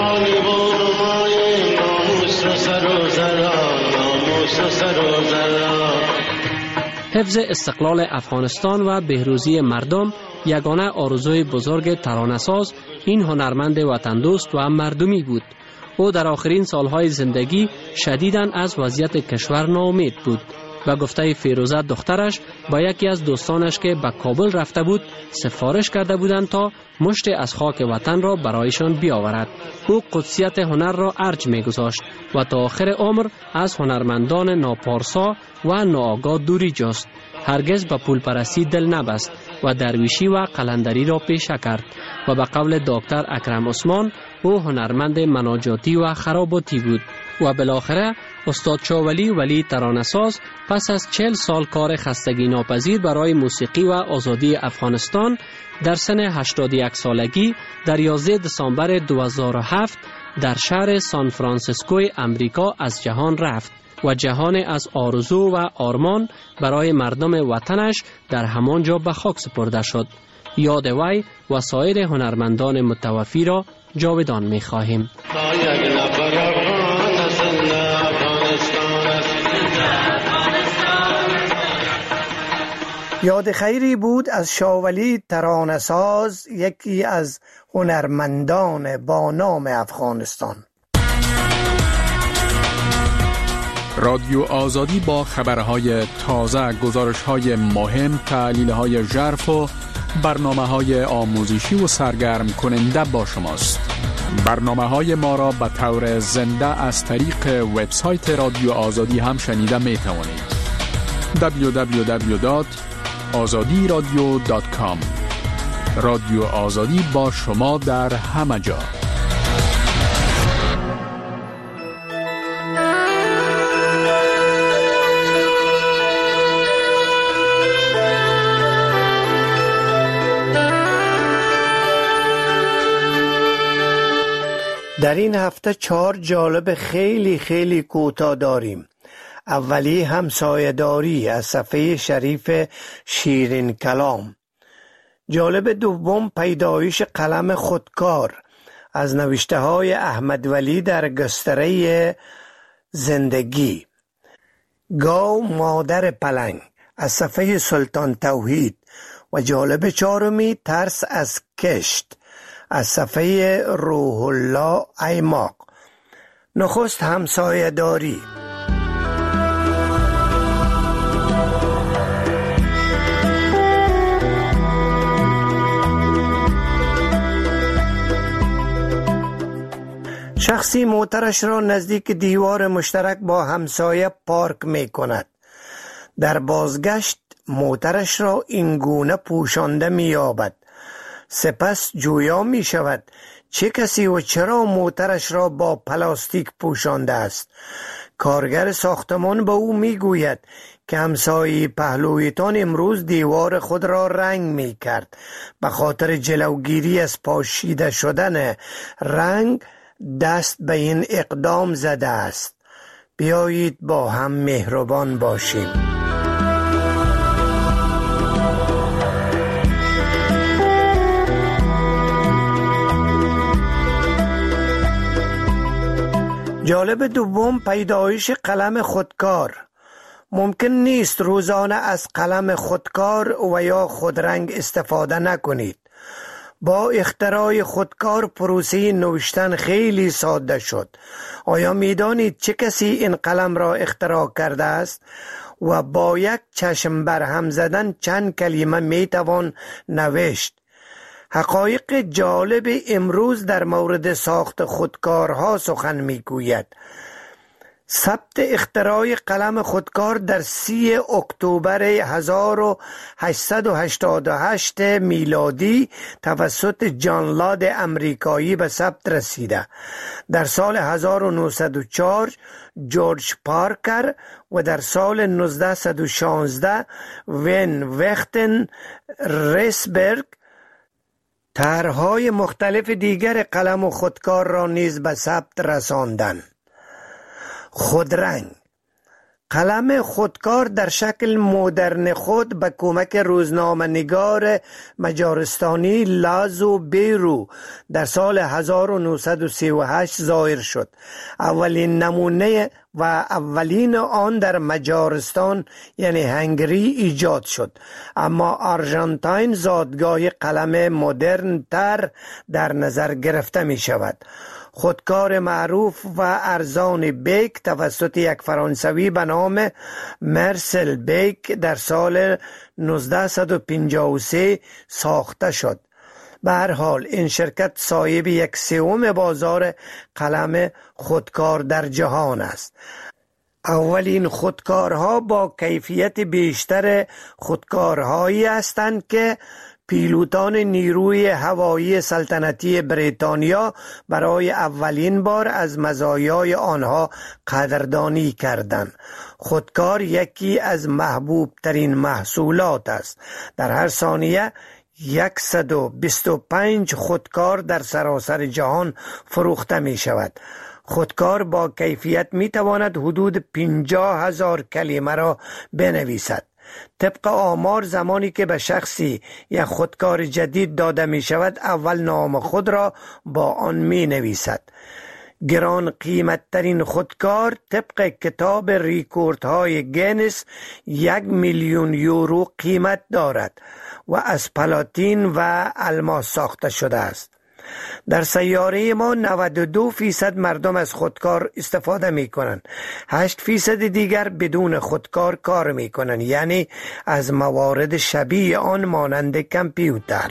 حفظ استقلال افغانستان و بهروزی مردم یگانه آرزوی بزرگ ترانه‌ساز این هنرمند وطن دوست و مردمی بود. او در آخرین سالهای زندگی شدیداً از وضعیت کشور ناامید بود. و گفته فیروزه دخترش با یکی از دوستانش که به کابل رفته بود سفارش کرده بودند تا مشت از خاک وطن را برایشان بیاورد. او قدسیت هنر را ارج می‌گذاشت و تا آخر عمر از هنرمندان ناپارسا و ناآگاه دوری جست. هرگز به پول پرستی دل نبست و درویشی و قلندری را پیشه کرد و به قول دکتر اکرم عثمان او هنرمند مناجاتی و خراباتی بود. و بالاخره استاد شاولی ولی ترانه‌ساز پس از 40 سال کار خستگی ناپذیر برای موسیقی و آزادی افغانستان در سن 81 سالگی در 11 دسامبر 2007 در شهر سان فرانسیسکوی امریکا از جهان رفت و جهان از آرزو و آرمان برای مردم وطنش در همانجا به خاک سپرده شد. یاد وی و سایر هنرمندان متوفی را جاودان می خواهیم. یاد خیری بود از شاولی ترانه‌ساز، یکی از هنرمندان با نام افغانستان. رادیو آزادی با خبرهای تازه، گزارش‌های مهم، تحلیل‌های ژرف و برنامه‌های آموزشی و سرگرم کننده با شماست. برنامه‌های ما را به طور زنده از طریق وبسایت رادیو آزادی هم شنیده می‌توانید. www.azadiradio.com. رادیو آزادی با شما در همه جا. در این هفته 4 جالب خیلی کوتاه داریم. اولی همسایه‌داری از صفحه شریف شیرین کلام. جالب دوم پیدایش قلم خودکار از نوشته های احمد ولی در گستره زندگی. گاو مادر پلنگ از صفحه سلطان توحید و جالب چهارمی ترس از کشت از صفحه روح الله ایماق. نخست همسایه‌داری. شخصی موترش را نزدیک دیوار مشترک با همسایه پارک می کند. در بازگشت موترش را اینگونه پوشانده می یابد. سپس جویا می شود چه کسی و چرا موترش را با پلاستیک پوشانده است. کارگر ساختمان به او می گوید که همسایه پهلویتان امروز دیوار خود را رنگ می کرد. به خاطر جلوگیری از پاشیده شدن رنگ دست به این اقدام زده است. بیایید با هم مهربان باشیم. جالب دوم پیدایش قلم خودکار. ممکن نیست روزانه از قلم خودکار و یا خودرنگ استفاده نکنید. با اختراع خودکار پروسه نوشتن خیلی ساده شد. آیا میدانید چه کسی این قلم را اختراع کرده است؟ و با یک چشم برهم زدن چند کلمه میتوان نوشت. حقایق جالب امروز در مورد ساخت خودکارها سخن میگوید. ثبت اختراع قلم خودکار در 30 اکتبر 1888 میلادی توسط جان لاد امریکایی به ثبت رسیده. در سال 1904 جورج پارکر و در سال 1916 وین وختن ریسبرگ طرح‌های مختلف دیگر قلم و خودکار را نیز به ثبت رساندند. خودرنگ. قلم خودکار در شکل مدرن خود به کمک روزنامه‌نگار مجارستانی لازو بیرو در سال 1938 ظاهر شد. اولین نمونه و اولین آن در مجارستان یعنی هنگری ایجاد شد، اما آرژانتین زادگاه قلم مدرن تر در نظر گرفته می شود. خودکار معروف و ارزان بیک توسط یک فرانسوی به نام مرسل بیک در سال 1953 ساخته شد. به هر حال این شرکت صاحب 1/3 بازار قلم خودکار در جهان است. اولین خودکارها با کیفیت بیشتر خودکارهایی هستند که پیلوتان نیروی هوایی سلطنتی بریتانیا برای اولین بار از مزایای آنها قدردانی کردند. خودکار یکی از محبوب ترین محصولات است. در هر ثانیه 125 خودکار در سراسر جهان فروخته می شود. خودکار با کیفیت می تواند حدود 50,000 کلمه را بنویسد. طبق آمار زمانی که به شخصی یک خودکار جدید داده می شود اول نام خود را با آن می نویسد. گران قیمت ترین خودکار طبق کتاب ریکوردهای گینس 1,000,000 یورو قیمت دارد و از پلاتین و الماس ساخته شده است. در سیاره ما 92% مردم از خودکار استفاده می کنند. 8% دیگر بدون خودکار کار می کنند، یعنی از موارد شبیه آن مانند کامپیوتر.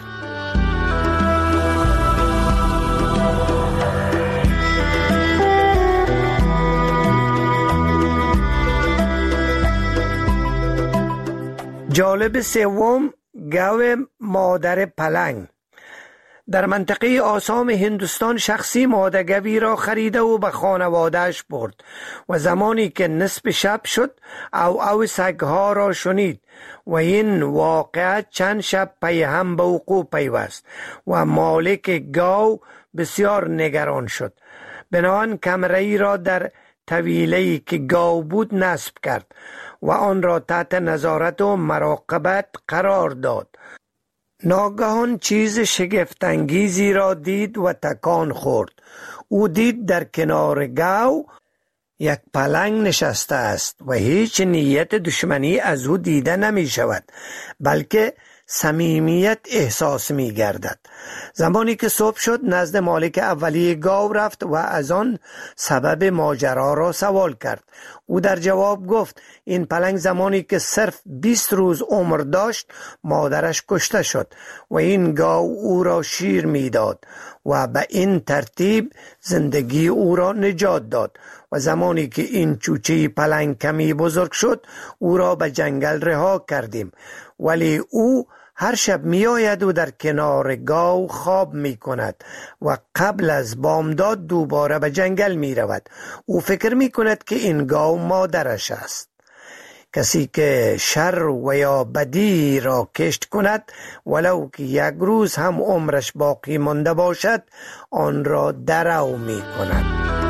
جالب سوم، گاو مادر پلنگ. در منطقه آسام هندوستان شخصی ماده گوی را خریده و به خانوادهش برد و زمانی که نصف شب شد او سگها را شنید و این واقعه چند شب پی هم به وقوع پیوست و مالک گاو بسیار نگران شد. بنابراین کمره‌ای را در طویله‌ای که گاو بود نصب کرد و آن را تحت نظارت و مراقبت قرار داد. ناگهان چیز شگفت‌انگیزی را دید و تکان خورد. او دید در کنار گاو یک پلنگ نشسته است و هیچ نیت دشمنی از او دیده نمی شود، بلکه صمیمیت احساس می گردد. زمانی که صبح شد نزد مالک اولیه گاو رفت و از آن سبب ماجرا را سوال کرد. او در جواب گفت این پلنگ زمانی که صرف 20 روز عمر داشت مادرش کشته شد و این گاو او را شیر می داد و به این ترتیب زندگی او را نجات داد و زمانی که این چوچه پلنگ کمی بزرگ شد او را به جنگل رها کردیم، ولی او هر شب می آید و در کنار گاو خواب می کند و قبل از بامداد دوباره به جنگل می رود. او فکر می کند که این گاو مادرش است. کسی که شر و یا بدی را کشت کند ولو که یک روز هم عمرش باقی مانده باشد آن را درو می کند.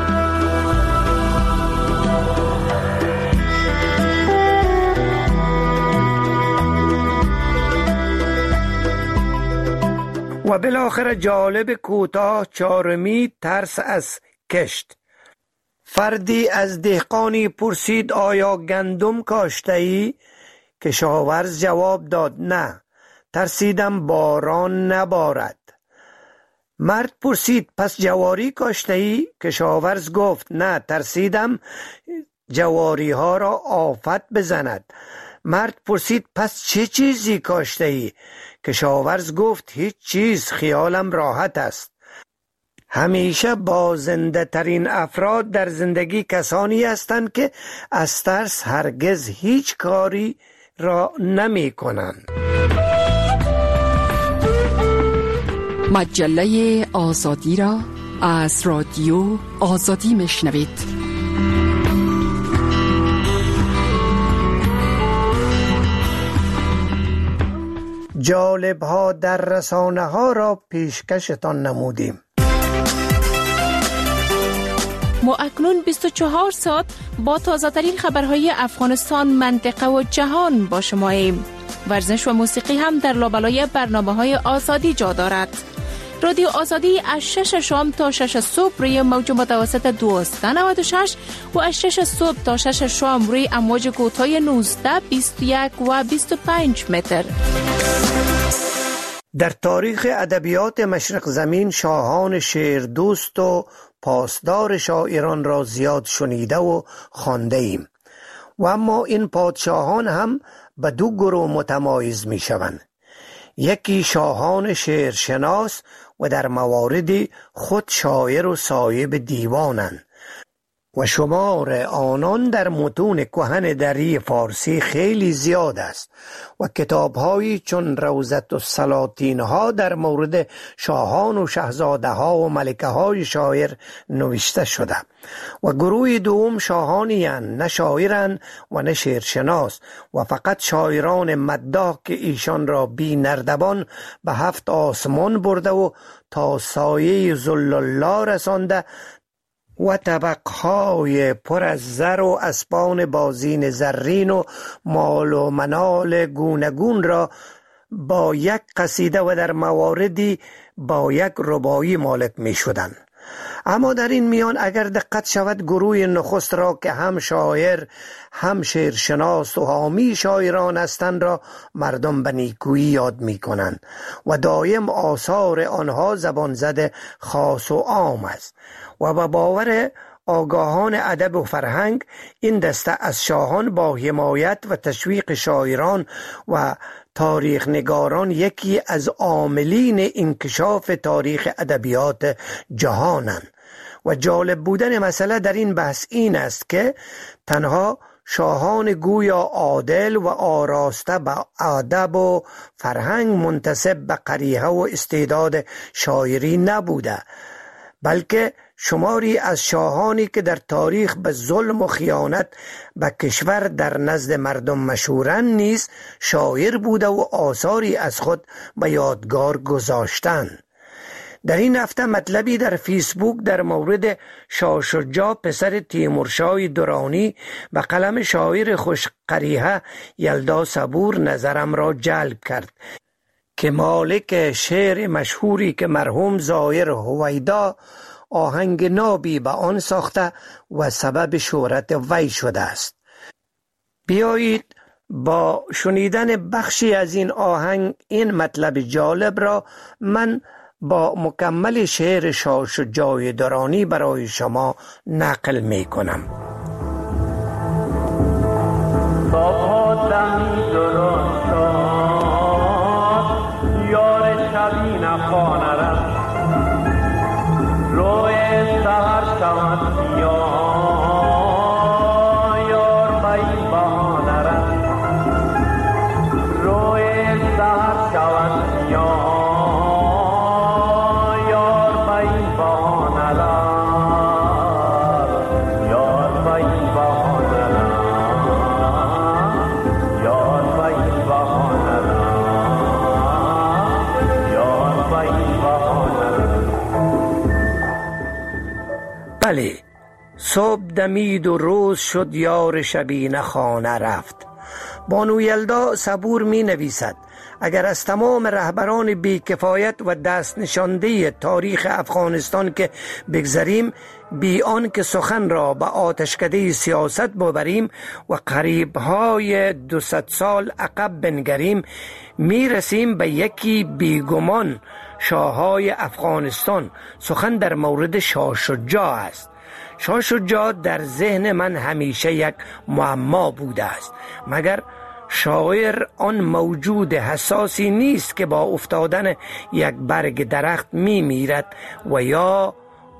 و بالاخره جالب کوتاه چهارمی، ترس از کشت. فردی از دهقانی پرسید آیا گندم کاشته‌ای؟ کشاورز جواب داد نه، ترسیدم باران نبارد. مرد پرسید پس جواری کاشته‌ای؟ کشاورز گفت نه، ترسیدم جواری ها را آفت بزند. مرد پرسید پس چه چیزی کاشته‌ای؟ کشاورز گفت هیچ چیز، خیالم راحت است. همیشه بازنده ترین افراد در زندگی کسانی هستند که از ترس هرگز هیچ کاری را نمی کنند. مجله آزادی را از رادیو آزادی میشنوید. جالب ها در رسانه ها را پیشکشتان نمودیم. ما اکنون 24 ساعت با تازه ترین خبرهای افغانستان، منطقه و جهان با شما ایم. ورزش و موسیقی هم در لابلای برنامه‌های آزادی جا دارد. رادیو آزادی از 6 شام تا 6 صبح روی موج متوسط 1296 و از 6 صبح تا 6 شام روی امواج کوتاه 19، 21 و 25 متر. در تاریخ ادبیات مشرق زمین شاهان شعر دوست و پاسدار شاعران را زیاد شنیده و خوانده ایم و اما این پادشاهان هم به دو گروه متمایز می شوند. یکی شاهان شعرشناس و در مواردی خود شاعر و صاحب دیوانند و شمار آنان در متون کهن دری فارسی خیلی زیاد است و کتاب‌هایی چون روضة السلاطین ها در مورد شاهان و شاهزاده ها و ملکه های شاعر نوشته شده و گروه دوم شاهانی اند، نه شاعرند و نه شعرشناس و فقط شاعران مداح که ایشان را بی نردبان به 7 آسمان برده و تا سایه ظل الله رسانده و طبقهای پر از زر و اسبان بازین زرین و مال و منال گونگون را با یک قصیده و در مواردی با یک رباعی مالک می شدند. اما در این میان اگر دقت شود گروه نخست را که هم شاعر هم شعرشناس و حامی شاعران هستند را مردم به نیکویی یاد می کنند و دایم آثار آنها زبان زده خاص و عام است و به باور آگاهان ادب و فرهنگ این دسته از شاهان با حمایت و تشویق شاعران و تاریخ نگاران یکی از عاملین انکشاف تاریخ ادبیات جهانند. و جالب بودن مسئله در این بحث این است که تنها شاهان گویا عادل و آراسته به ادب و فرهنگ منتسب به قریحه و استعداد شاعری نبوده، بلکه شماری از شاهانی که در تاریخ به ظلم و خیانت به کشور در نزد مردم مشهورند نیز شاعر بوده و آثاری از خود به یادگار گذاشتند. در این هفته مطلبی در فیسبوک در مورد شاه شجاع پسر تیمورشاه درانی و قلم شاعر خوش قریحه یلدا صبور نظرم را جلب کرد که مالک شعر مشهوری که مرحوم زایر هویدا آهنگ نابی به آن ساخته و سبب شهرت وی شده است. بیایید با شنیدن بخشی از این آهنگ این مطلب جالب را من با مکمل شعر شاه شجاع درانی برای شما نقل می کنم. با دمی درست یار شبی نخانه رفت روی سهر شود یار بایی بهانه رفت روی سهر شود یار بایی بهانه رفت یار بایی بهانه رفت یار بایی بهانه رفت یار بایی بهانه رفت. بله، صبح دمید و روز شد یار شبینه خانه رفت. بانو یلدا صبور می نویسد اگر از تمام رهبران بیکفایت و دست نشانده تاریخ افغانستان که بگذریم، بی آن که سخن را به آتشکده سیاست ببریم و قریبهای 200 سال عقب بنگریم، می رسیم به یکی بیگمان شاههای افغانستان. سخن در مورد شاه شجاع است. شاه شجاع در ذهن من همیشه یک معما بوده است، مگر شاعر آن موجود حساسی نیست که با افتادن یک برگ درخت می میرد و یا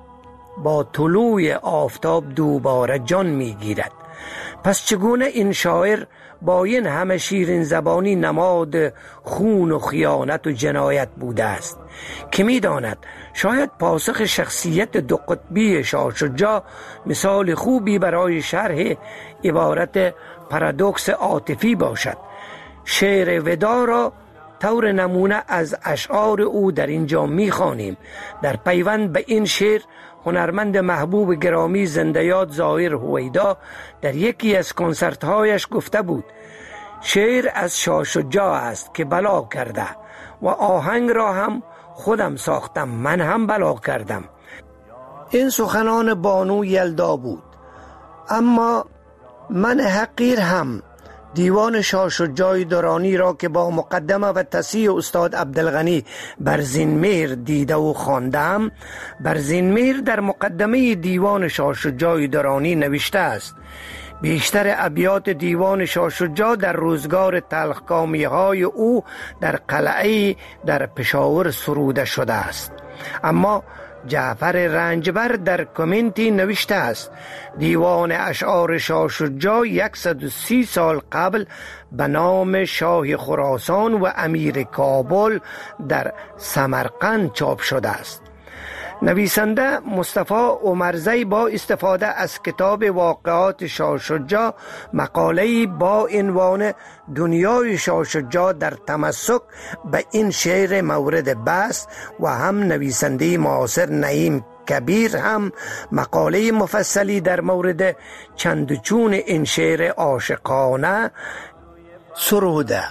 با طلوع آفتاب دوباره جان می گیرد؟ پس چگونه این شاعر با این همه شیرین زبانی نماد خون و خیانت و جنایت بوده است؟ که می داند شاید پاسخ شخصیت دو قطبی شاه شجاع مثال خوبی برای شرح عبارت پارادوکس عاطفی باشد. شعر ودا را طور نمونه از اشعار او در اینجا می خوانیم. در پیوند به این شعر هنرمند محبوب گرامی زنده یاد زایر هویدا در یکی از کنسرت‌هایش گفته بود شعر از شاه شجاع است که بلا کرده و آهنگ را هم خودم ساختم، من هم بلا کردم. این سخنان بانو یلدا بود. اما من حقیر هم دیوان شاه شجاع درانی را که با مقدمه و تصحیح استاد عبدالغنی برزینمیر دیده و خواندم، برزینمیر در مقدمه دیوان شاه شجاع درانی نوشته است بیشتر ابیات دیوان شاه شجاع در روزگار تلخکامی های او در قلعه در پشاور سروده شده است، اما جعفر رنجبر در کامنتی نوشته است: دیوان اشعار شاه شجاع 130 سال قبل به نام شاه خراسان و امیر کابل در سمرقند چاپ شده است. نویسنده مصطفی عمرزی با استفاده از کتاب واقعات شاه شجاع مقاله‌ای با عنوان دنیای شاه شجاع در تمسک به این شعر مورد بحث و هم نویسنده معاصر نعیم کبیر هم مقاله مفصلی در مورد چندچون این شعر عاشقانه سروده.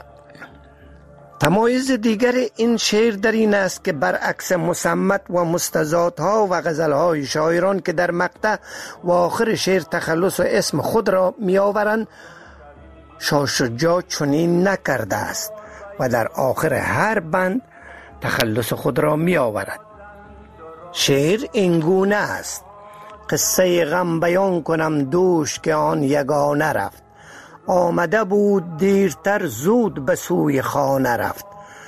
تمایز دیگر این شعر در این است که برعکس مصمت و مستزادها و غزلهای شاعران که در مقطع و آخر شعر تخلص و اسم خود را می آورند، شاه شجاع چنین نکرده است و در آخر هر بند تخلص خود را می آورد. شعر اینگونه است: قصه غم بیان کنم دوش که آن یگانه رفت، آمده بود دیرتر زود به سوی خانه رفت،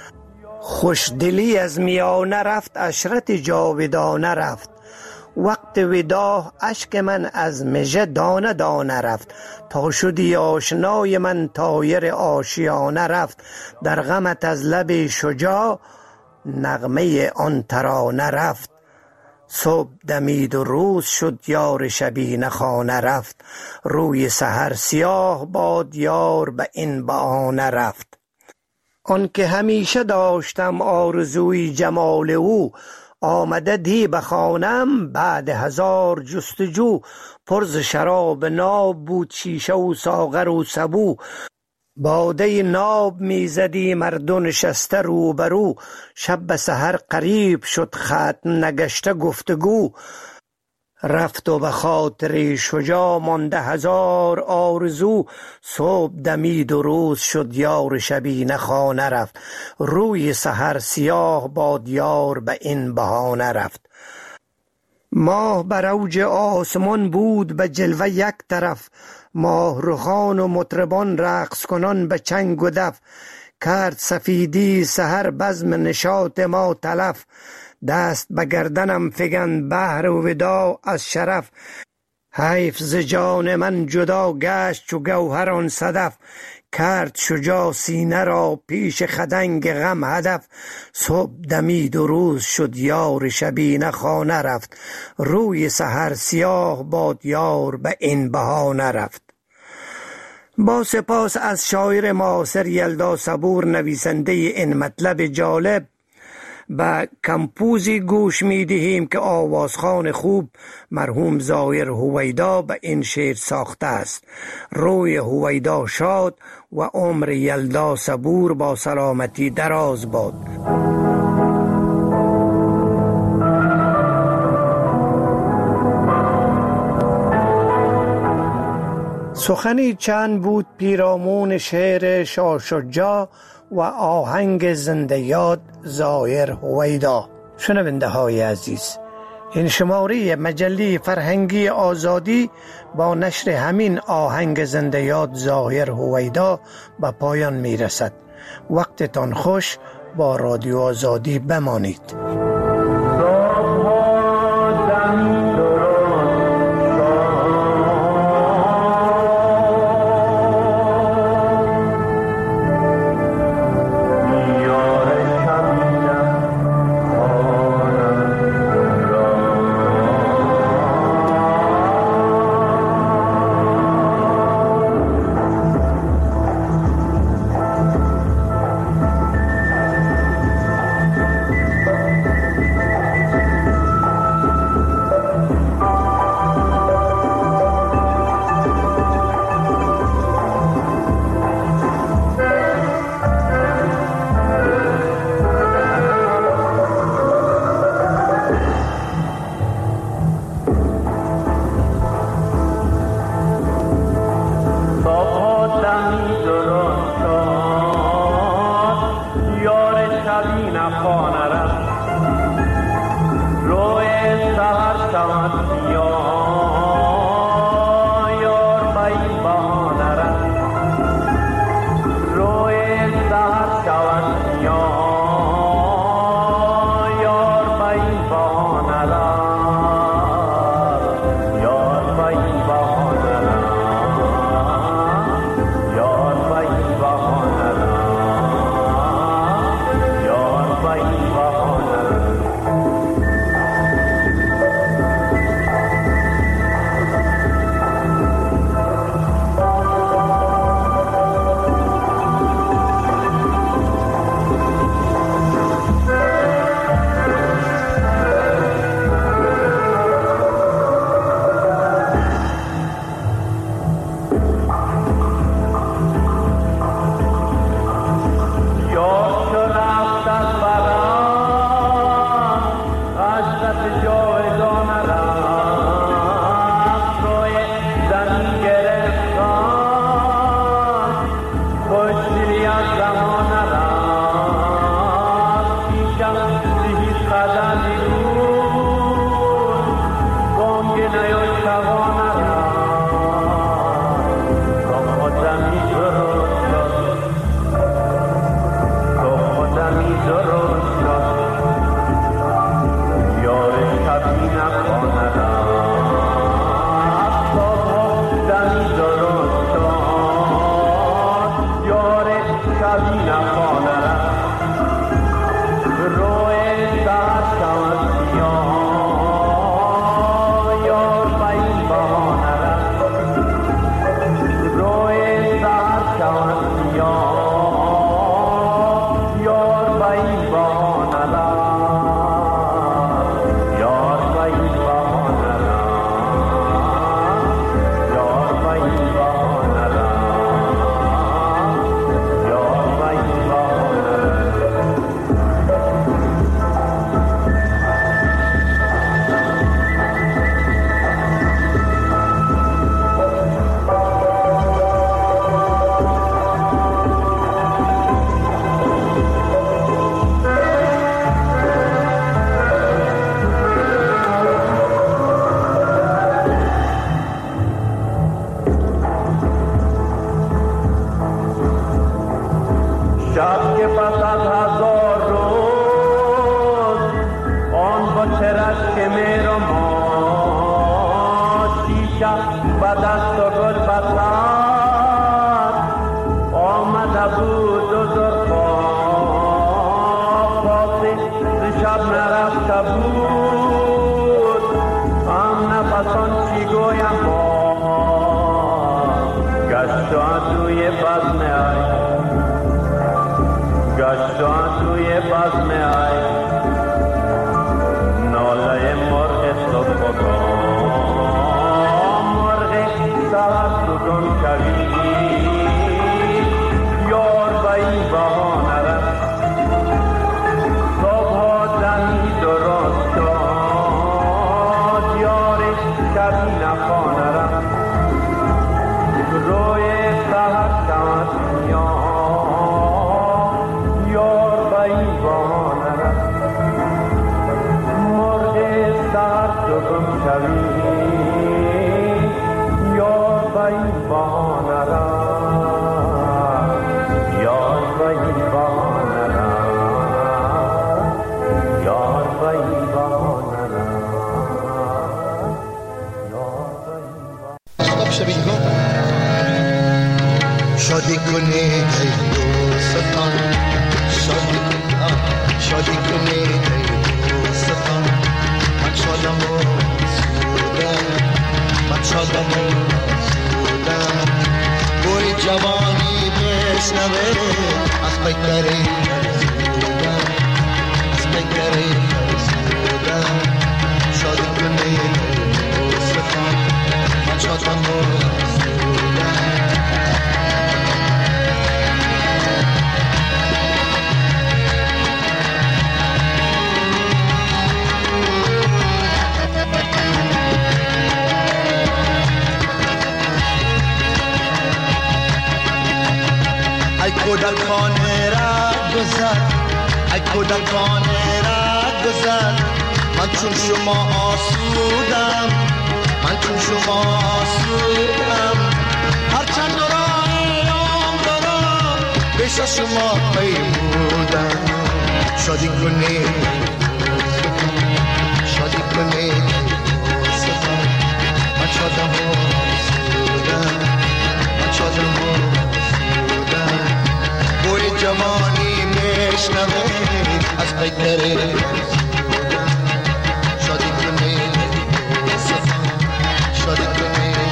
خوشدلی از میانه رفت عشرت جاودانه رفت، وقت وداع اشک من از مژه دانه دانه رفت، تا شدی آشنای من طایر آشیانه رفت، در غمت از لب شجاع نغمه آن ترانه رفت، صبح دمید و روز شد یار شبینه خانه رفت، روی سحر سیاه باد یار به این بهانه رفت. آن که همیشه داشتم آرزوی جمال او، آمده دی به خانم بعد هزار جستجو، پر ز شراب ناب بود شیشه و ساغر و سبو، باده ناب میزدی مردم نشسته روبرو، شب به سحر قریب شد ختم نگشته گفتگو، رفت و به خاطر شجاع مانده هزار آرزو، صبح دمید و روز شد یار شبینه خانه رفت، روی سحر سیاه باد یار به این بهانه رفت. ماه بر اوج آسمان بود به جلوه یک طرف، ماه رخان و مطربان رقص کنان به چنگ و دف، کرد سفیدی سحر بزم نشاط ما تلف، دست به گردنم فگن بحر و وداع از شرف، حیف ز جان من جدا گشت چو گوهر آن صدف، کرد شجاع سینه را پیش خدنگ غم هدف، صبح دمید و روز شد یار شبینه خانه رفت، روی سحر سیاه باد یار به این بهانه رفت. با سپاس از شاعر معاصر یلدا صبور نویسنده این مطلب جالب، به کمپوزی گوش می دهیم که آوازخوان خوب مرحوم ظاهر هویدا به این شعر ساخته است. روی هویدا شاد و عمر یلدا صبور با سلامتی دراز باد. سخنی چند بود پیرامون شعر شاه شجاع و آهنگ زنده یاد ظاهر هویدا. شنونده های عزیز، این شماره مجله فرهنگی آزادی با نشر همین آهنگ زنده یاد ظاهر هویدا به پایان می رسد. وقتتان خوش، با رادیو آزادی بمانید. شب به دست و گل بدلد آمده بود و زرخواه پاسی شب نرفته بود هم نفسان چی گویم با گشت و توی بزم ای گشت و توی بزم ای ناله مرغ صبحگاه مرغ سهر سکون شوی یار به این بهانه رفت صبحها دمی درست شد یار شبی نخانه رفت روی سهر شود یار به این بهانه رفت مرغ سهر سکون شوی یار به این بهانه رفت یار به این بهانه رفت یار به این بهانه رفت شادی کنید ای دوستان شادی کنید ای دوستان من شادم و سودم من شادم و سودم بوی جوانی بشنوه از پیکری سودم از پیکری سودم شادی کنید ای دوستان من شادم و سودم ای کودکانه را گذر ای کودکانه را گذر من چون شما آسودم من چون شما آسودم هرچند راه ایام دارم پیش شما پیمودم شادی کنید شادی کنید من شادم و سودم من شادم و بوی جوانی میشنوه از پیکره شادی کنید شادی کنید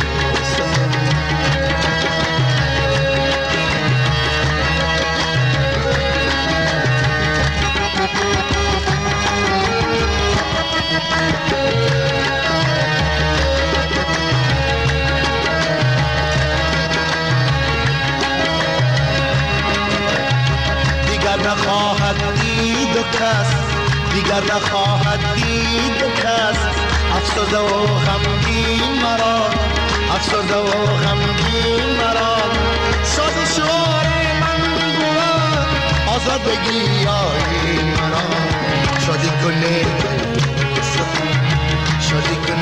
نخواهد دید و کس دیگر نخواهد دید و کس افسرده و غمگین مرا افسرده و غمگین مرا شاد شعار من بود آزادگی آیین مرا شادی کنید شادی کنید